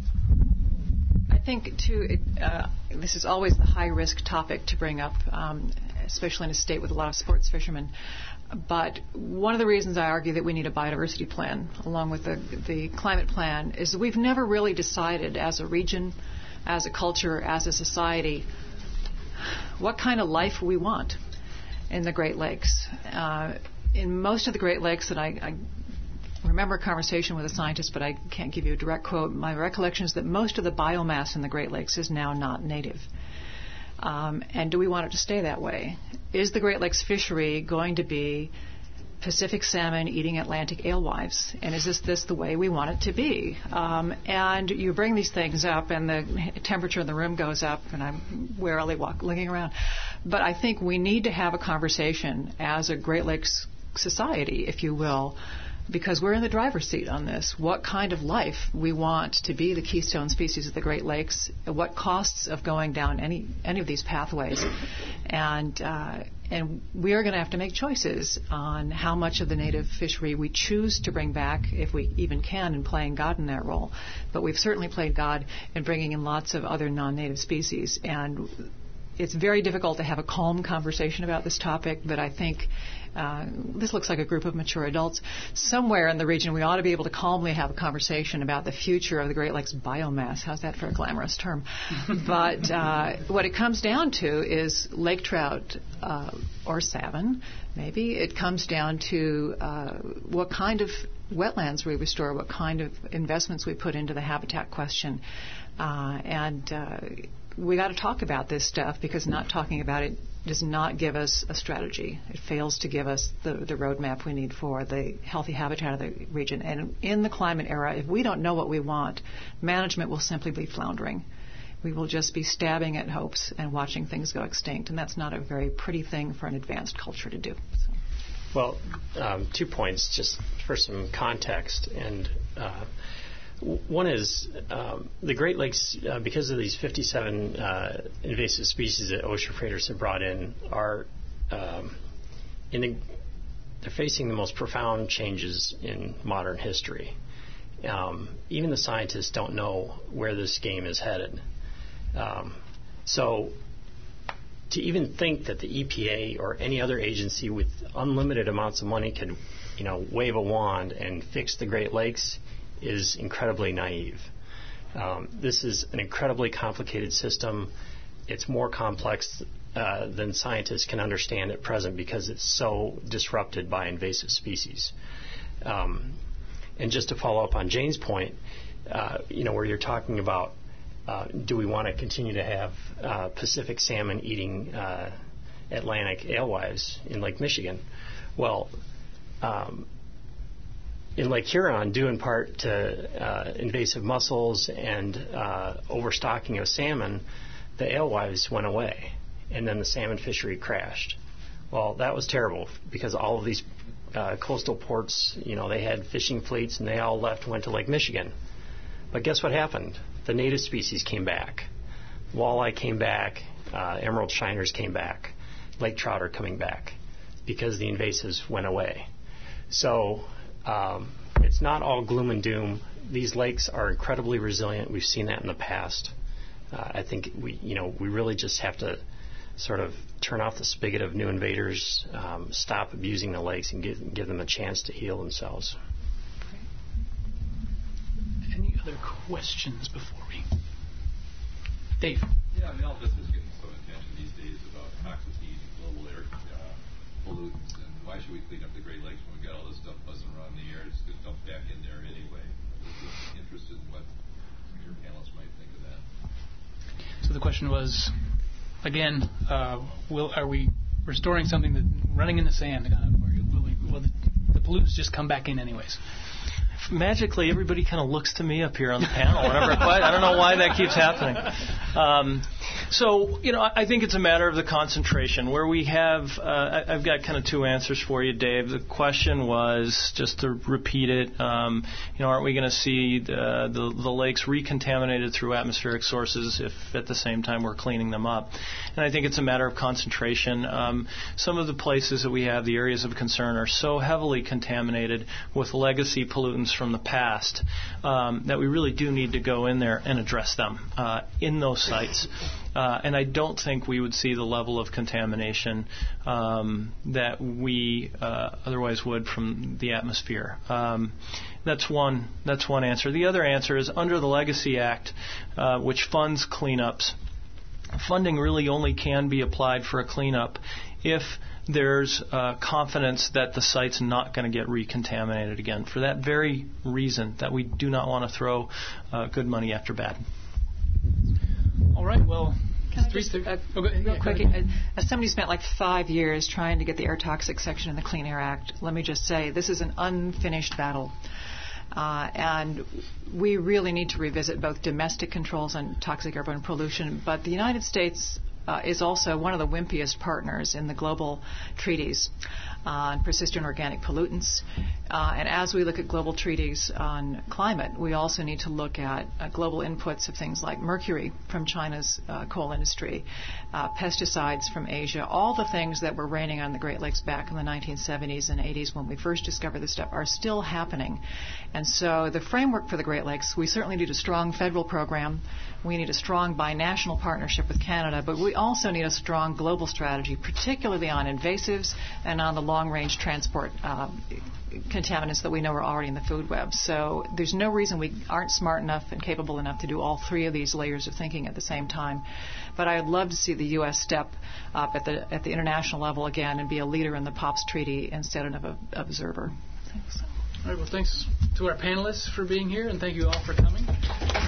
Speaker 3: I think, too, this is always the high-risk topic to bring up, especially in a state with a lot of sports fishermen. But one of the reasons I argue that we need a biodiversity plan, along with the climate plan, is that we've never really decided as a region, as a culture, as a society, what kind of life we want in the Great Lakes. In most of the Great Lakes, that I remember a conversation with a scientist, but I can't give you a direct quote. My recollection is that most of the biomass in the Great Lakes is now not native. And do we want it to stay that way? Is the Great Lakes fishery going to be Pacific salmon eating Atlantic alewives? And is this the way we want it to be? And you bring these things up, and the temperature in the room goes up, and I'm warily looking around. But I think we need to have a conversation as a Great Lakes society, if you will, because we're in the driver's seat on this. What kind of life we want to be the keystone species of the Great Lakes, what costs of going down any of these pathways. And we are going to have to make choices on how much of the native fishery we choose to bring back, if we even can, in playing God in that role. But we've certainly played God in bringing in lots of other non-native species. And it's very difficult to have a calm conversation about this topic, but I think this looks like a group of mature adults. Somewhere in the region, we ought to be able to calmly have a conversation about the future of the Great Lakes biomass. How's that for a glamorous term? But what it comes down to is lake trout or salmon, maybe. It comes down to what kind of wetlands we restore, what kind of investments we put into the habitat question. We got to talk about this stuff, because not talking about it does not give us a strategy. It fails to give us the roadmap we need for the healthy habitat of the region. And in the climate era, if we don't know what we want, management will simply be floundering. We will just be stabbing at hopes and watching things go extinct. And that's not a very pretty thing for an advanced culture to do. So.
Speaker 4: Well, 2 points just for some context. And one is the Great Lakes, because of these 57 invasive species that ocean freighters have brought in, are they're facing the most profound changes in modern history. Even the scientists don't know where this game is headed. So to even think that the EPA or any other agency with unlimited amounts of money could, wave a wand and fix the Great Lakes is incredibly naive. This is an incredibly complicated system. It's more complex than scientists can understand at present, because it's so disrupted by invasive species. And just to follow up on Jane's point, where you're talking about do we want to continue to have Pacific salmon eating Atlantic alewives in Lake Michigan? Well, in Lake Huron, due in part to invasive mussels and overstocking of salmon, the alewives went away, and then the salmon fishery crashed. Well, that was terrible, because all of these coastal ports, they had fishing fleets, and they all left and went to Lake Michigan. But guess what happened? The native species came back. Walleye came back. Emerald shiners came back. Lake trout are coming back, because the invasives went away. So it's not all gloom and doom. These lakes are incredibly resilient. We've seen that in the past. I think we really just have to sort of turn off the spigot of new invaders, stop abusing the lakes, and give them a chance to heal themselves.
Speaker 1: Any other questions before we? Dave.
Speaker 7: Yeah, all this is getting so attention these days about toxic heat and global air pollutants, and why should we clean up the Great Lakes when we got all this stuff buzzing around the air? It's going to dump back in there anyway. I'm just interested in what your panelists might think of that.
Speaker 1: So the question was, again, are we restoring something that's running in the sand? Will the pollutants just come back in anyways.
Speaker 2: Magically, everybody kind of looks to me up here on the panel whenever I don't know why that keeps happening. So, I think it's a matter of the concentration. Where we have, I've got kind of two answers for you, Dave. The question was, just to repeat it, aren't we going to see the lakes recontaminated through atmospheric sources if at the same time we're cleaning them up? And I think it's a matter of concentration. Some of the places that we have, the areas of concern, are so heavily contaminated with legacy pollutants from the past that we really do need to go in there and address them in those sites. And I don't think we would see the level of contamination that we otherwise would from the atmosphere. That's one answer. The other answer is under the Legacy Act, which funds cleanups. Funding really only can be applied for a cleanup if there's confidence that the site's not going to get recontaminated again, for that very reason, that we do not want to throw good money after bad.
Speaker 1: All right, well,
Speaker 3: Can I just, real quick, as somebody who spent like 5 years trying to get the air toxic section in the Clean Air Act, let me just say this is an unfinished battle. And we really need to revisit both domestic controls on toxic airborne pollution, but the United States is also one of the wimpiest partners in the global treaties on persistent organic pollutants. And as we look at global treaties on climate, we also need to look at global inputs of things like mercury from China's coal industry, pesticides from Asia, all the things that were raining on the Great Lakes back in the 1970s and 80s when we first discovered this stuff are still happening. And so the framework for the Great Lakes, we certainly need a strong federal program. We need a strong binational partnership with Canada, but we also need a strong global strategy, particularly on invasives and on the long-range transport contaminants that we know are already in the food web. So there's no reason we aren't smart enough and capable enough to do all three of these layers of thinking at the same time. But I'd love to see the U.S. step up at the international level again and be a leader in the POPs Treaty instead of an observer. Thanks.
Speaker 1: All right, well, thanks to our panelists for being here, and thank you all for coming.